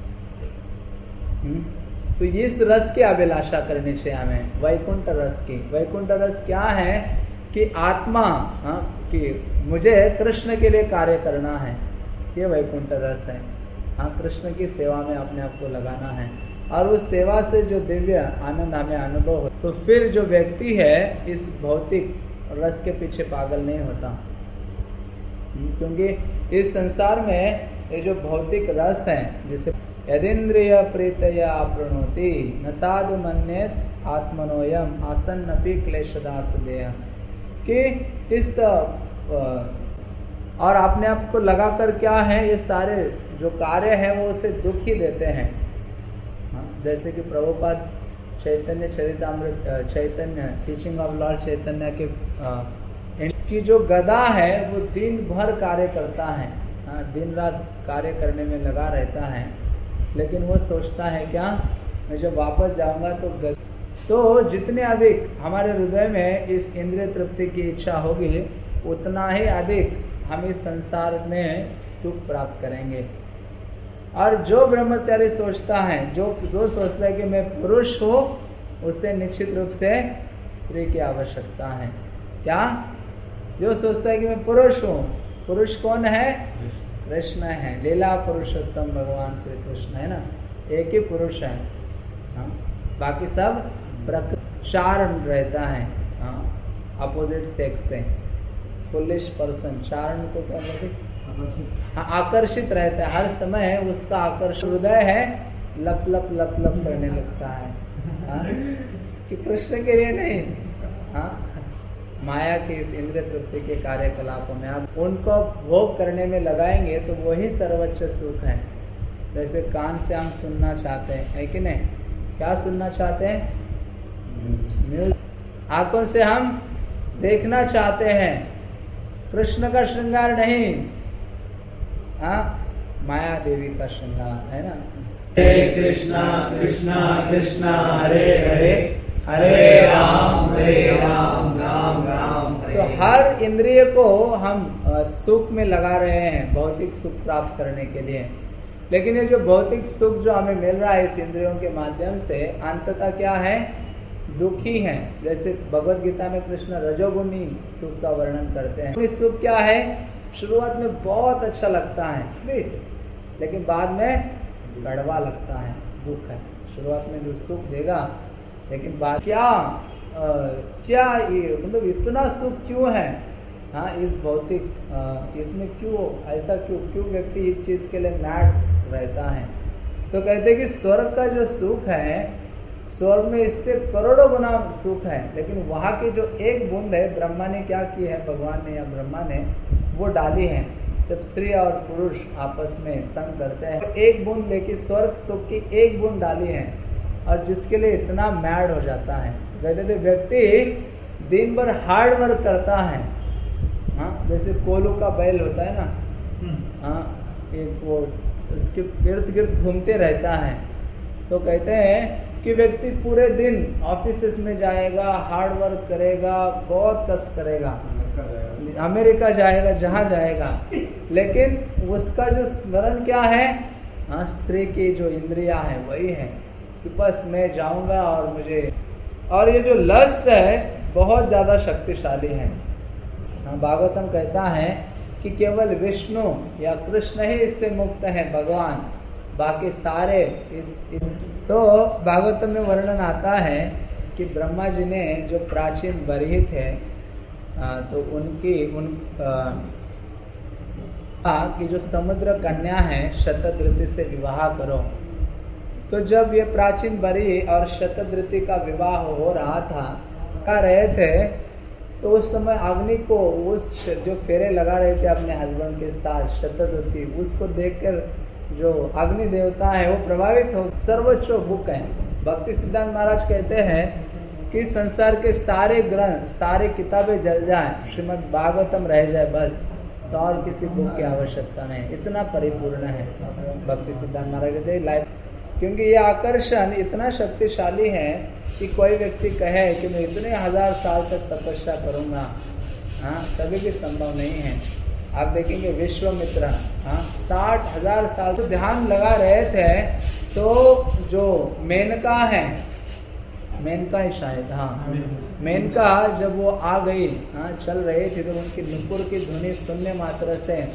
Speaker 1: तो इस रस की अभिलाषा करनी चाहिए हमें, वैकुंठ रस की। वैकुंठ रस क्या है? कि आत्मा, हाँ, कि मुझे कृष्ण के लिए कार्य करना है। ये वैकुंठ रस है। हाँ, कृष्ण की सेवा में अपने आप को लगाना है और उस सेवा से जो दिव्य आनंद हमें अनुभव हो, तो फिर जो व्यक्ति है इस भौतिक रस के पीछे पागल नहीं होता। क्योंकि इस संसार में ये जो भौतिक रस है, जैसे यदिन्द्रिय प्रीतया प्रणोति न साधु मन्येत आत्मनोयम आसन्नपि क्लेशदास देह, कि इस और अपने आप को लगाकर क्या है, ये सारे जो कार्य है वो उसे दुख ही देते हैं। जैसे कि Prabhupada Chaitanya Charitamrita Chaitanya teaching of Lord Chaitanya के इनकी जो गदा है वो दिन भर कार्य करता है, दिन रात कार्य करने में लगा रहता है, लेकिन वो सोचता है क्या, मैं जब वापस जाऊंगा तो गद... तो जितने अधिक हमारे हृदय में इस इंद्रिय तृप्ति की इच्छा होगी उतना ही अधिक हम इस संसार में दुख प्राप्त करेंगे। और जो ब्रह्मचारी सोचता है, जो जो सोचता है कि मैं पुरुष हूँ, उसे निश्चित रूप से स्त्री की आवश्यकता है। क्या? जो सोचता है कि मैं पुरुष हूँ, पुरुष कौन है? कृष्ण है, लीला पुरुषोत्तम भगवान श्री कृष्ण है ना, एक ही पुरुष है। हाँ? बाकी सब चार रहता है, हाँ, अपोजिट सेक्स से। फुलिश पर्सन, चारण को क्या बोलते? हाँ, आकर्षित रहता है, हर समय उसका आकर्षण हृदय है लप लप लप लप करने लगता है। हाँ? कि कृष्ण के लिए नहीं, हाँ, माया के इस इंद्रिय तृप्ति के कार्यकलापों में आप उनको भोग करने में लगाएंगे तो वही सर्वोच्च सुख है। जैसे कान से हम सुनना चाहते हैं, है कि नहीं? क्या सुनना चाहते हैं? म्यूजिक। आंखों से हम देखना चाहते हैं, कृष्ण का श्रृंगार नहीं, हाँ, माया देवी का श्रृंगार है ना।
Speaker 3: हरे कृष्णा कृष्णा कृष्णा हरे हरे हरे राम हरे राम राम राम हरे।
Speaker 1: तो हर इंद्रिय को हम सुख में लगा रहे हैं भौतिक सुख प्राप्त करने के लिए, लेकिन ये जो भौतिक सुख जो हमें मिल रहा है इस इंद्रियों के माध्यम से, अंततः क्या है? दुखी है। जैसे भगवत गीता में कृष्ण रजोगुणी सुख का वर्णन करते हैं। इस सुख क्या है? शुरुआत में बहुत अच्छा लगता है, स्वीट, लेकिन बाद में कड़वा लगता है, दुख है। शुरुआत में जो सुख देगा, लेकिन बाद क्या आ, क्या ये मतलब इतना सुख क्यों है? हाँ, इस भौतिक इसमें क्यों ऐसा क्यों क्यों व्यक्ति इस चीज के लिए मैड रहता है? तो कहते हैं कि स्वर्ग का जो सुख है, स्वर्ग में इससे करोड़ों गुना सुख है, लेकिन वहाँ की जो एक बूंद है, ब्रह्मा ने क्या की है, भगवान ने या ब्रह्मा ने वो डाली है। जब स्त्री और पुरुष आपस में संग करते हैं, तो एक बूंद लेके स्वर्ग सुख की एक बूंद डाली है, और जिसके लिए इतना मैड हो जाता है। कहते थे व्यक्ति दिन भर हार्ड वर्क करता है, हाँ, जैसे कोलू का बैल होता है ना, हाँ, एक वो उसके गिर्द गिर्द घूमते रहता है। तो कहते हैं कि व्यक्ति पूरे दिन ऑफिस में जाएगा, हार्ड वर्क करेगा, बहुत कष्ट करेगा, अमेरिका जाएगा, जहाँ जाएगा, लेकिन उसका जो स्मरण क्या है? हाँ, स्त्री की जो इंद्रिया है वही है कि बस मैं जाऊंगा और मुझे, और ये जो लस्ट है बहुत ज्यादा शक्तिशाली है। हाँ, भागवतम कहता है कि केवल विष्णु या कृष्ण ही इससे मुक्त है, भगवान, बाकी सारे इस, इस तो भागवतम में वर्णन आता है कि ब्रह्मा जी ने जो प्राचीन बरही थे, आ, तो उनकी उन आ, कि जो समुद्र कन्या है शतधृति से विवाह करो। तो जब ये प्राचीन बरही और शतधृति का विवाह हो रहा था, कर रहे थे, तो उस समय अग्नि को, उस जो फेरे लगा रहे थे अपने हस्बैंड के साथ शतधृति, उसको देखकर जो अग्नि देवता है वो प्रभावित हो, सर्वोच्च बुक है। भक्ति सिद्धांत महाराज कहते हैं कि संसार के सारे ग्रंथ, सारे किताबें जल जाए, श्रीमद् भागवतम रह जाए बस, तो और किसी बुक की आवश्यकता नहीं, इतना परिपूर्ण है भक्ति सिद्धांत महाराज कहते हैं लाइफ। क्योंकि ये आकर्षण इतना शक्तिशाली है कि कोई व्यक्ति कहे कि मैं इतने हजार साल तक तपस्या करूंगा, हाँ, कभी भी संभव नहीं है। आप देखेंगे विश्वामित्र, हाँ, साठ हजार साल तो ध्यान लगा रहे थे, तो जो मेनका है, मेनका ही शायद, हाँ, मेनका जब वो आ गई, हाँ, चल रही थी, तो उनकी नुपुर की ध्वनि सुनने मात्र से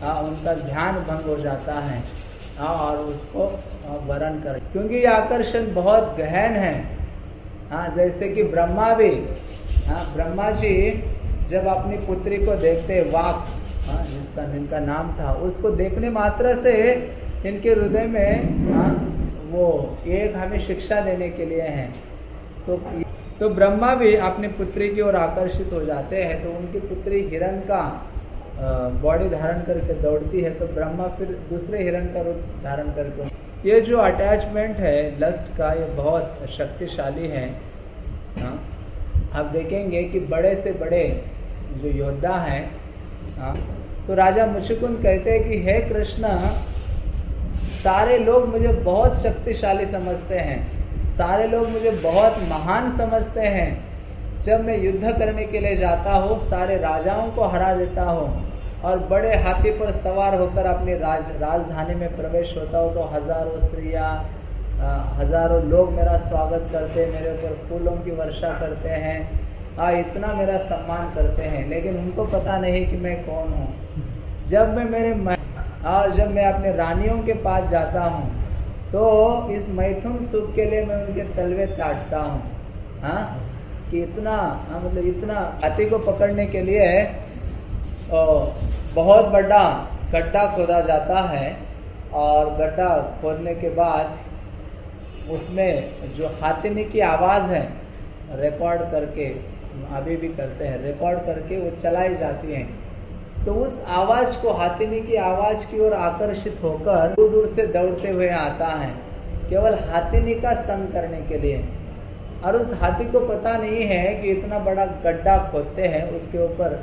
Speaker 1: हाँ, उनका ध्यान भंग हो जाता है हाँ, और उसको वरण कर, क्योंकि ये आकर्षण बहुत गहन है हाँ, जैसे कि ब्रह्मा भी हाँ, ब्रह्मा जी जब अपनी पुत्री को देखते वाक हाँ, जिसका जिनका नाम था, उसको देखने मात्र से इनके हृदय में हाँ, वो एक हमें शिक्षा देने के लिए हैं। तो तो ब्रह्मा भी अपनी पुत्री की ओर आकर्षित हो जाते हैं। तो उनकी पुत्री हिरण का बॉडी धारण करके दौड़ती है, तो ब्रह्मा फिर दूसरे हिरण का रूप धारण करके। ये जो अटैचमेंट है लस्ट का, ये बहुत शक्तिशाली है हाँ। आप देखेंगे कि बड़े से बड़े जो योद्धा हैं हाँ, तो राजा मुचुकुंद कहते हैं कि हे कृष्ण, सारे लोग मुझे बहुत शक्तिशाली समझते हैं, सारे लोग मुझे बहुत महान समझते हैं। जब मैं युद्ध करने के लिए जाता हूँ, सारे राजाओं को हरा देता हूँ और बड़े हाथी पर सवार होकर अपनी राज राजधानी में प्रवेश होता हूँ, तो हजारों स्त्रियाँ, हजारों लोग मेरा स्वागत करते हैं, मेरे ऊपर फूलों की वर्षा करते हैं आ, इतना मेरा सम्मान करते हैं। लेकिन उनको पता नहीं कि मैं कौन हूँ। जब मैं मेरे और जब मैं अपने रानियों के पास जाता हूँ, तो इस मैथुन सुख के लिए मैं उनके तलवे काटता हूँ हाँ, कि इतना हाँ, मतलब इतना हाथी को पकड़ने के लिए बहुत बड़ा गड्ढा खोदा जाता है, और गड्ढा खोदने के बाद उसमें जो हाथिनी की आवाज़ है रिकॉर्ड करके, अभी भी करते हैं, रिकॉर्ड करके वो चलाई जाती हैं। तो उस आवाज़ को, हाथिनी की आवाज़ की ओर आकर्षित होकर दूर दूर से दौड़ते हुए आता है, केवल हाथिनी का संग करने के लिए। और उस हाथी को पता नहीं है कि इतना बड़ा गड्ढा खोदते हैं, उसके ऊपर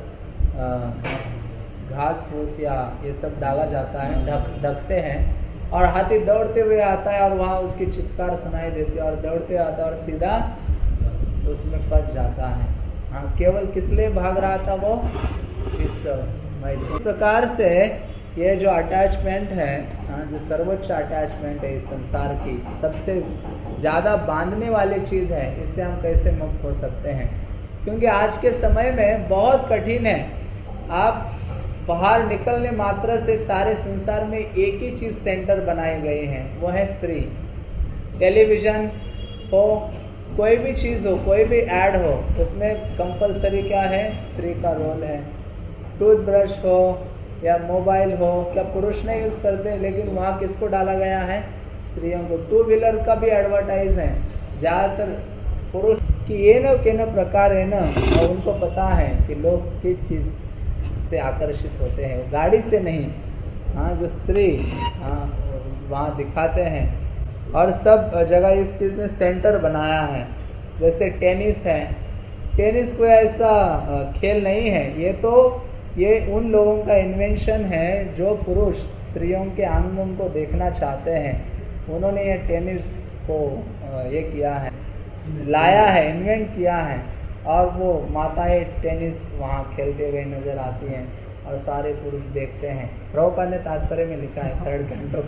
Speaker 1: घास फूस या ये सब डाला जाता है, ढक ढकते हैं, और हाथी दौड़ते हुए आता है और वहाँ उसकी चित्कार सुनाई देती है, और दौड़ते आता है और सीधा उसमें फंस जाता है हाँ। केवल किस लिए भाग रहा था वो? इस इस प्रकार से ये जो अटैचमेंट है हाँ, जो सर्वोच्च अटैचमेंट है इस संसार की, सबसे ज़्यादा बांधने वाली चीज़ है, इससे हम कैसे मुक्त हो सकते हैं? क्योंकि आज के समय में बहुत कठिन है। आप बाहर निकलने मात्र से सारे संसार में एक ही चीज़ सेंटर बनाए गए हैं, वो है स्त्री। टेलीविज़न हो, कोई भी चीज़ हो, कोई भी ऐड हो, उसमें कंपलसरी क्या है? स्त्री का रोल है। टूथब्रश हो या मोबाइल हो, क्या पुरुष नहीं यूज़ करते, लेकिन वहाँ किसको डाला गया है? स्त्रियों को। टू व्हीलर का भी एडवर्टाइज है, ज़्यादातर पुरुष की ये न के न प्रकार है ना, और उनको पता है कि लोग किस चीज़ से आकर्षित होते हैं, गाड़ी से नहीं हाँ, जो स्त्री हाँ वहाँ दिखाते हैं। और सब जगह इस चीज़ में सेंटर बनाया है। जैसे टेनिस है, टेनिस कोई ऐसा खेल नहीं है, ये तो ये उन लोगों का इन्वेंशन है जो पुरुष स्त्रियों के अंगों को देखना चाहते हैं, उन्होंने ये टेनिस को ये किया है, लाया है, इन्वेंट किया है, और वो माताएं टेनिस वहाँ खेलते हुए नजर आती हैं और सारे पुरुष देखते हैं। प्रभुपाद ने तात्पर्य में लिखा है थर्ड कैंटो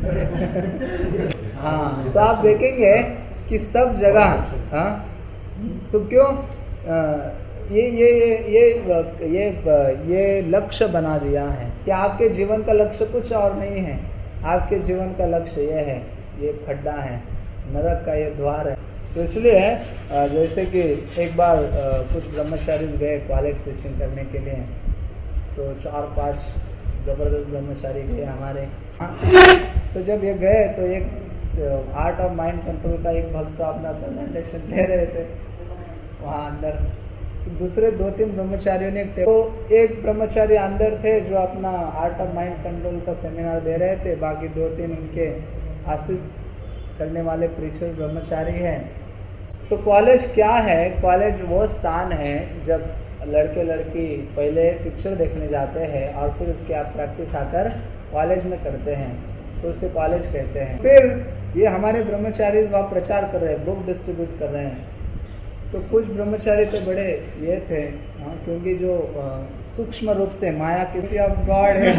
Speaker 1: के हाँ, तो आप देखेंगे कि सब जगह हाँ, तो क्यों आ, ये ये ये ये ये ये लक्ष्य बना दिया है कि आपके जीवन का लक्ष्य कुछ और नहीं है। आपके जीवन का लक्ष्य ये है, ये खड्डा है, नरक का ये द्वार है। तो इसलिए जैसे कि एक बार कुछ ब्रह्मचारी गए कॉलेज टीचिंग करने के लिए, तो चार पांच जबरदस्त ब्रह्मचारी गए हमारे। तो जब ये गए तो एक आर्ट ऑफ माइंड कंट्रोल का एक भक्त अपना प्रेजेंटेशन दे रहे थे वहाँ अंदर। तो दूसरे दो तीन ब्रह्मचारियों ने, तो एक ब्रह्मचारी अंदर थे जो अपना आर्ट ऑफ माइंड कंट्रोल का सेमिनार दे रहे थे, बाकी दो तीन उनके असिस्ट करने वाले प्रीचर ब्रह्मचारी हैं। तो कॉलेज क्या है? कॉलेज वो स्थान है जब लड़के लड़की पहले पिक्चर देखने जाते हैं और फिर उसके आप प्रैक्टिस आकर कॉलेज में करते हैं, तो उसे कॉलेज कहते हैं। फिर ये हमारे ब्रह्मचारी वहाँ प्रचार कर रहे हैं, बुक डिस्ट्रीब्यूट कर रहे हैं। तो कुछ ब्रह्मचारी तो बड़े ये थे हाँ, क्योंकि जो सूक्ष्म रूप से माया की ऑफ गॉड है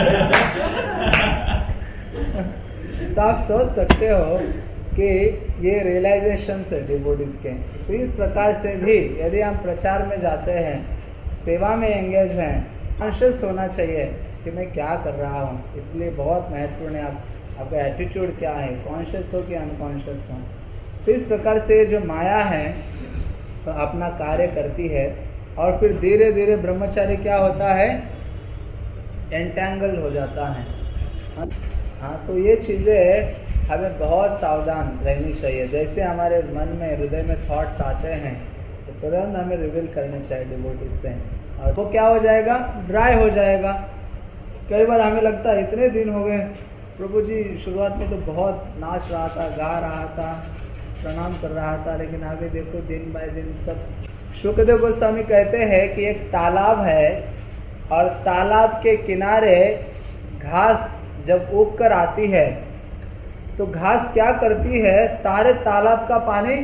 Speaker 1: तो आप सोच सकते हो कि ये रियलाइजेशन है डिवोटीज के। तो इस प्रकार से भी यदि हम प्रचार में जाते हैं, सेवा में एंगेज हैं, कॉन्शियस होना चाहिए कि मैं क्या कर रहा हूँ। इसलिए बहुत महत्वपूर्ण है आप आपका एटीट्यूड क्या है, कॉन्शियस हो कि अनकॉन्शियस हो। तो इस प्रकार से जो माया है तो अपना कार्य करती है और फिर धीरे धीरे ब्रह्मचारी क्या होता है, एंटेंगल हो जाता है। हाँ, तो ये चीज़ें हमें बहुत सावधान रहनी चाहिए। जैसे हमारे मन में, हृदय में थॉट्स आते हैं तो तुरंत हमें रिवील करने चाहिए डिवोटीज से, और वो क्या हो जाएगा, ड्राई हो जाएगा। कई बार हमें लगता है इतने दिन हो गए प्रभु जी, शुरुआत में तो बहुत नाच रहा था, गा रहा था, प्रणाम कर रहा था, लेकिन अभी देखो दिन बाय दिन सब। शुकदेव गोस्वामी कहते हैं कि एक तालाब है और तालाब के किनारे घास जब उग कर आती है तो घास क्या करती है, सारे तालाब का पानी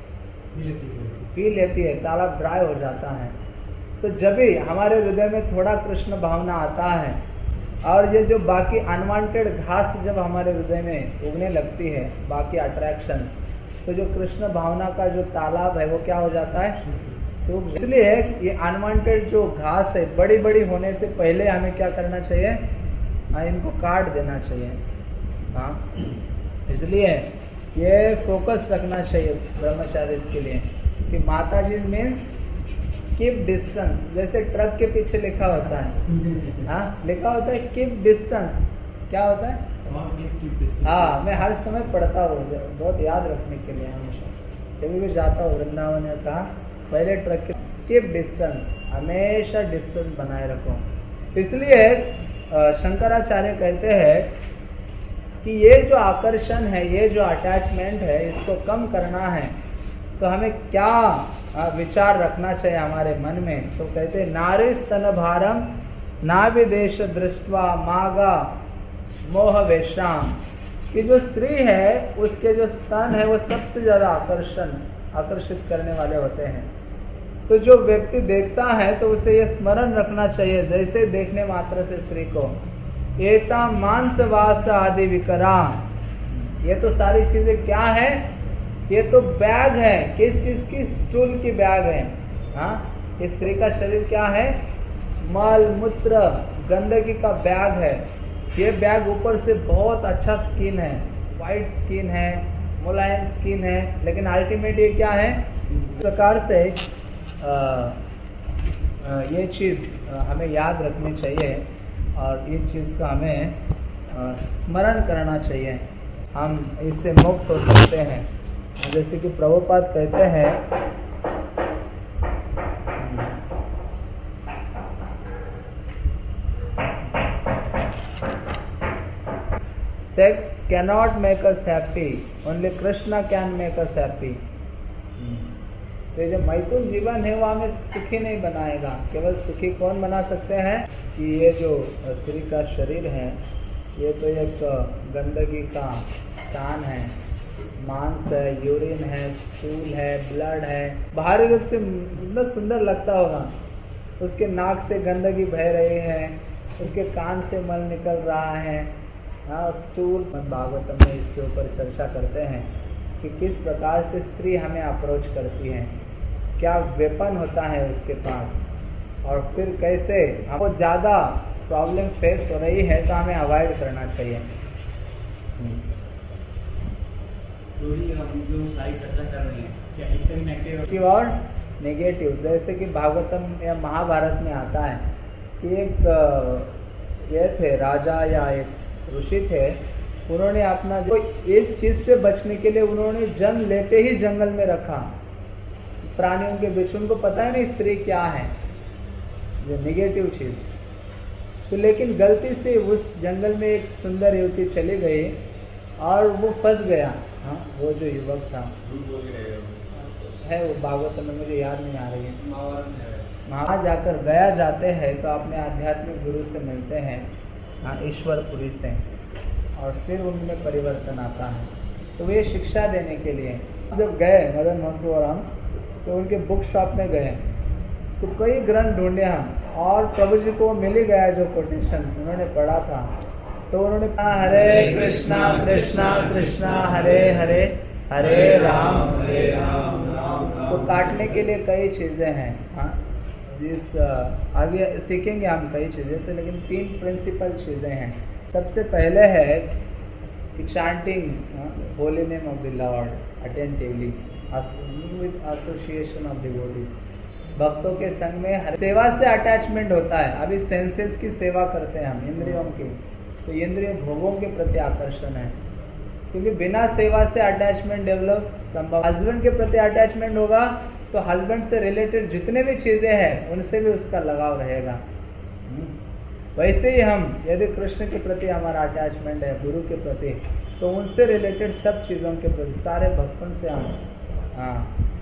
Speaker 1: पी लेती है, तालाब ड्राई हो जाता है। तो जब भी हमारे हृदय में थोड़ा कृष्ण भावना आता है और ये जो बाकी अनवांटेड घास जब हमारे हृदय में उगने लगती है, बाकी अट्रैक्शन, तो जो कृष्ण भावना का जो तालाब है वो क्या हो जाता है, सूख। इसलिए ये अनवांटेड जो घास है बड़ी बड़ी होने से पहले हमें क्या करना चाहिए, हाँ, इनको काट देना चाहिए। हाँ, इसलिए ये फोकस रखना चाहिए ब्रह्मचारी के लिए कि माता जी मीन्स कीप डिस्टेंस। जैसे ट्रक के पीछे लिखा होता है, हाँ, लिखा होता है कीप डिस्टेंस। क्या होता है, हाँ, मैं हर समय पढ़ता हूँ, बहुत याद रखने के लिए हमेशा कभी भी जाता हूँ वृंदावन ने कहा पहले ट्रक के कीप डिस्टेंस, हमेशा डिस्टेंस बनाए रखो। इसलिए शंकराचार्य कहते हैं कि ये जो आकर्षण है, ये जो अटैचमेंट है, इसको कम करना है तो हमें क्या विचार रखना चाहिए हमारे मन में। तो कहते हैं नारी स्तन भारम नाभिदेश दृष्टवा मागा मोह वेशाम, कि जो स्त्री है उसके जो स्तन है वो सबसे ज्यादा आकर्षण आकर्षित करने वाले होते हैं। तो जो व्यक्ति देखता है तो उसे ये स्मरण रखना चाहिए, जैसे देखने मात्र से स्त्री को एता मांस वास आदि विकरा, ये तो सारी चीजें क्या है, ये तो बैग है, किस चीज की, स्टूल की बैग है। हाँ, इस स्त्री का शरीर क्या है, मल मूत्र गंदगी का बैग है। ये बैग ऊपर से बहुत अच्छा स्किन है, वाइट स्किन है, मुलायम स्किन है, लेकिन अल्टीमेट ये क्या है, इस प्रकार से आ, आ, ये चीज़ हमें याद रखनी चाहिए और ये चीज़ का हमें आ, स्मरण करना चाहिए, हम इससे मुक्त हो सकते हैं। जैसे कि प्रभुपाद कहते हैं, sex cannot make us happy, only Krishna can make us happy. तो जो मैथुन जीवन है वो हमें सुखी नहीं बनाएगा। केवल सुखी कौन बना सकते हैं कि ये जो स्त्री का शरीर है ये तो एक गंदगी का स्थान है, मांस है, यूरिन है, स्टूल है, ब्लड है। बाहरी रूप से इतना सुंदर लगता होगा, उसके नाक से गंदगी बह रही है, उसके कान से मल निकल रहा है। हाँ, स्टूल भागवतम में इसके ऊपर चर्चा करते हैं कि किस प्रकार से स्त्री हमें अप्रोच करती है, क्या वेपन होता है उसके पास, और फिर कैसे हमको ज़्यादा प्रॉब्लम फेस हो रही है तो हमें अवॉइड करना चाहिए।
Speaker 3: तो ही हम जो सारी चर्चा कर रहे हैं क्या इससे नेगेटिव
Speaker 1: और नेगेटिव, जैसे कि भागवतम या महाभारत में आता है कि एक ये थे राजा या एक ऋषि थे, उन्होंने अपना जो एक चीज से बचने के लिए उन्होंने जन्म लेते ही जंगल में रखा, प्राणियों के बीच। उनको पता है नहीं स्त्री क्या है, जो नेगेटिव चीज। तो लेकिन गलती से उस जंगल में एक सुंदर युवती चली गई और वो फंस गया। हाँ, वो जो युवक था है वो भागवत में मुझे याद नहीं आ रही है, वहाँ जाकर गया जाते हैं तो अपने आध्यात्मिक गुरु से मिलते हैं, हाँ, ईश्वरपुरी से, और फिर उनमें परिवर्तन आता है। तो वे शिक्षा देने के लिए जब गए मदन मोहन और हम, तो उनके बुक शॉप में गए तो कई ग्रंथ ढूंढे हम, और प्रभु जी को मिल ही गया जो कोटेशन उन्होंने पढ़ा था। तो उन्होंने कहा हरे कृष्णा कृष्णा कृष्णा हरे हरे हरे राम हरे राम राम राम। तो काटने के लिए कई चीजें हैं। हाँ, जिस आगे सीखेंगे हम कई चीज़ें तो, लेकिन तीन प्रिंसिपल चीज़ें हैं। सबसे पहले है chanting holy name of the Lord attentively with association of devotees. भक्तों के संग में हर सेवा से अटैचमेंट होता है। अभी सेंसेस की सेवा करते हैं हम, इंद्रियों की, तो इंद्रिय भोगों के प्रति आकर्षण है, क्योंकि बिना सेवा से अटैचमेंट डेवलप संभव। हस्बैंड के प्रति अटैचमेंट होगा तो हस्बैंड से रिलेटेड जितने भी चीजें हैं उनसे भी उसका लगाव रहेगा। वैसे ही हम यदि कृष्ण के प्रति हमारा अटैचमेंट है, गुरु के प्रति, तो उनसे रिलेटेड सब चीज़ों के प्रति, सारे भक्तों से हम हाँ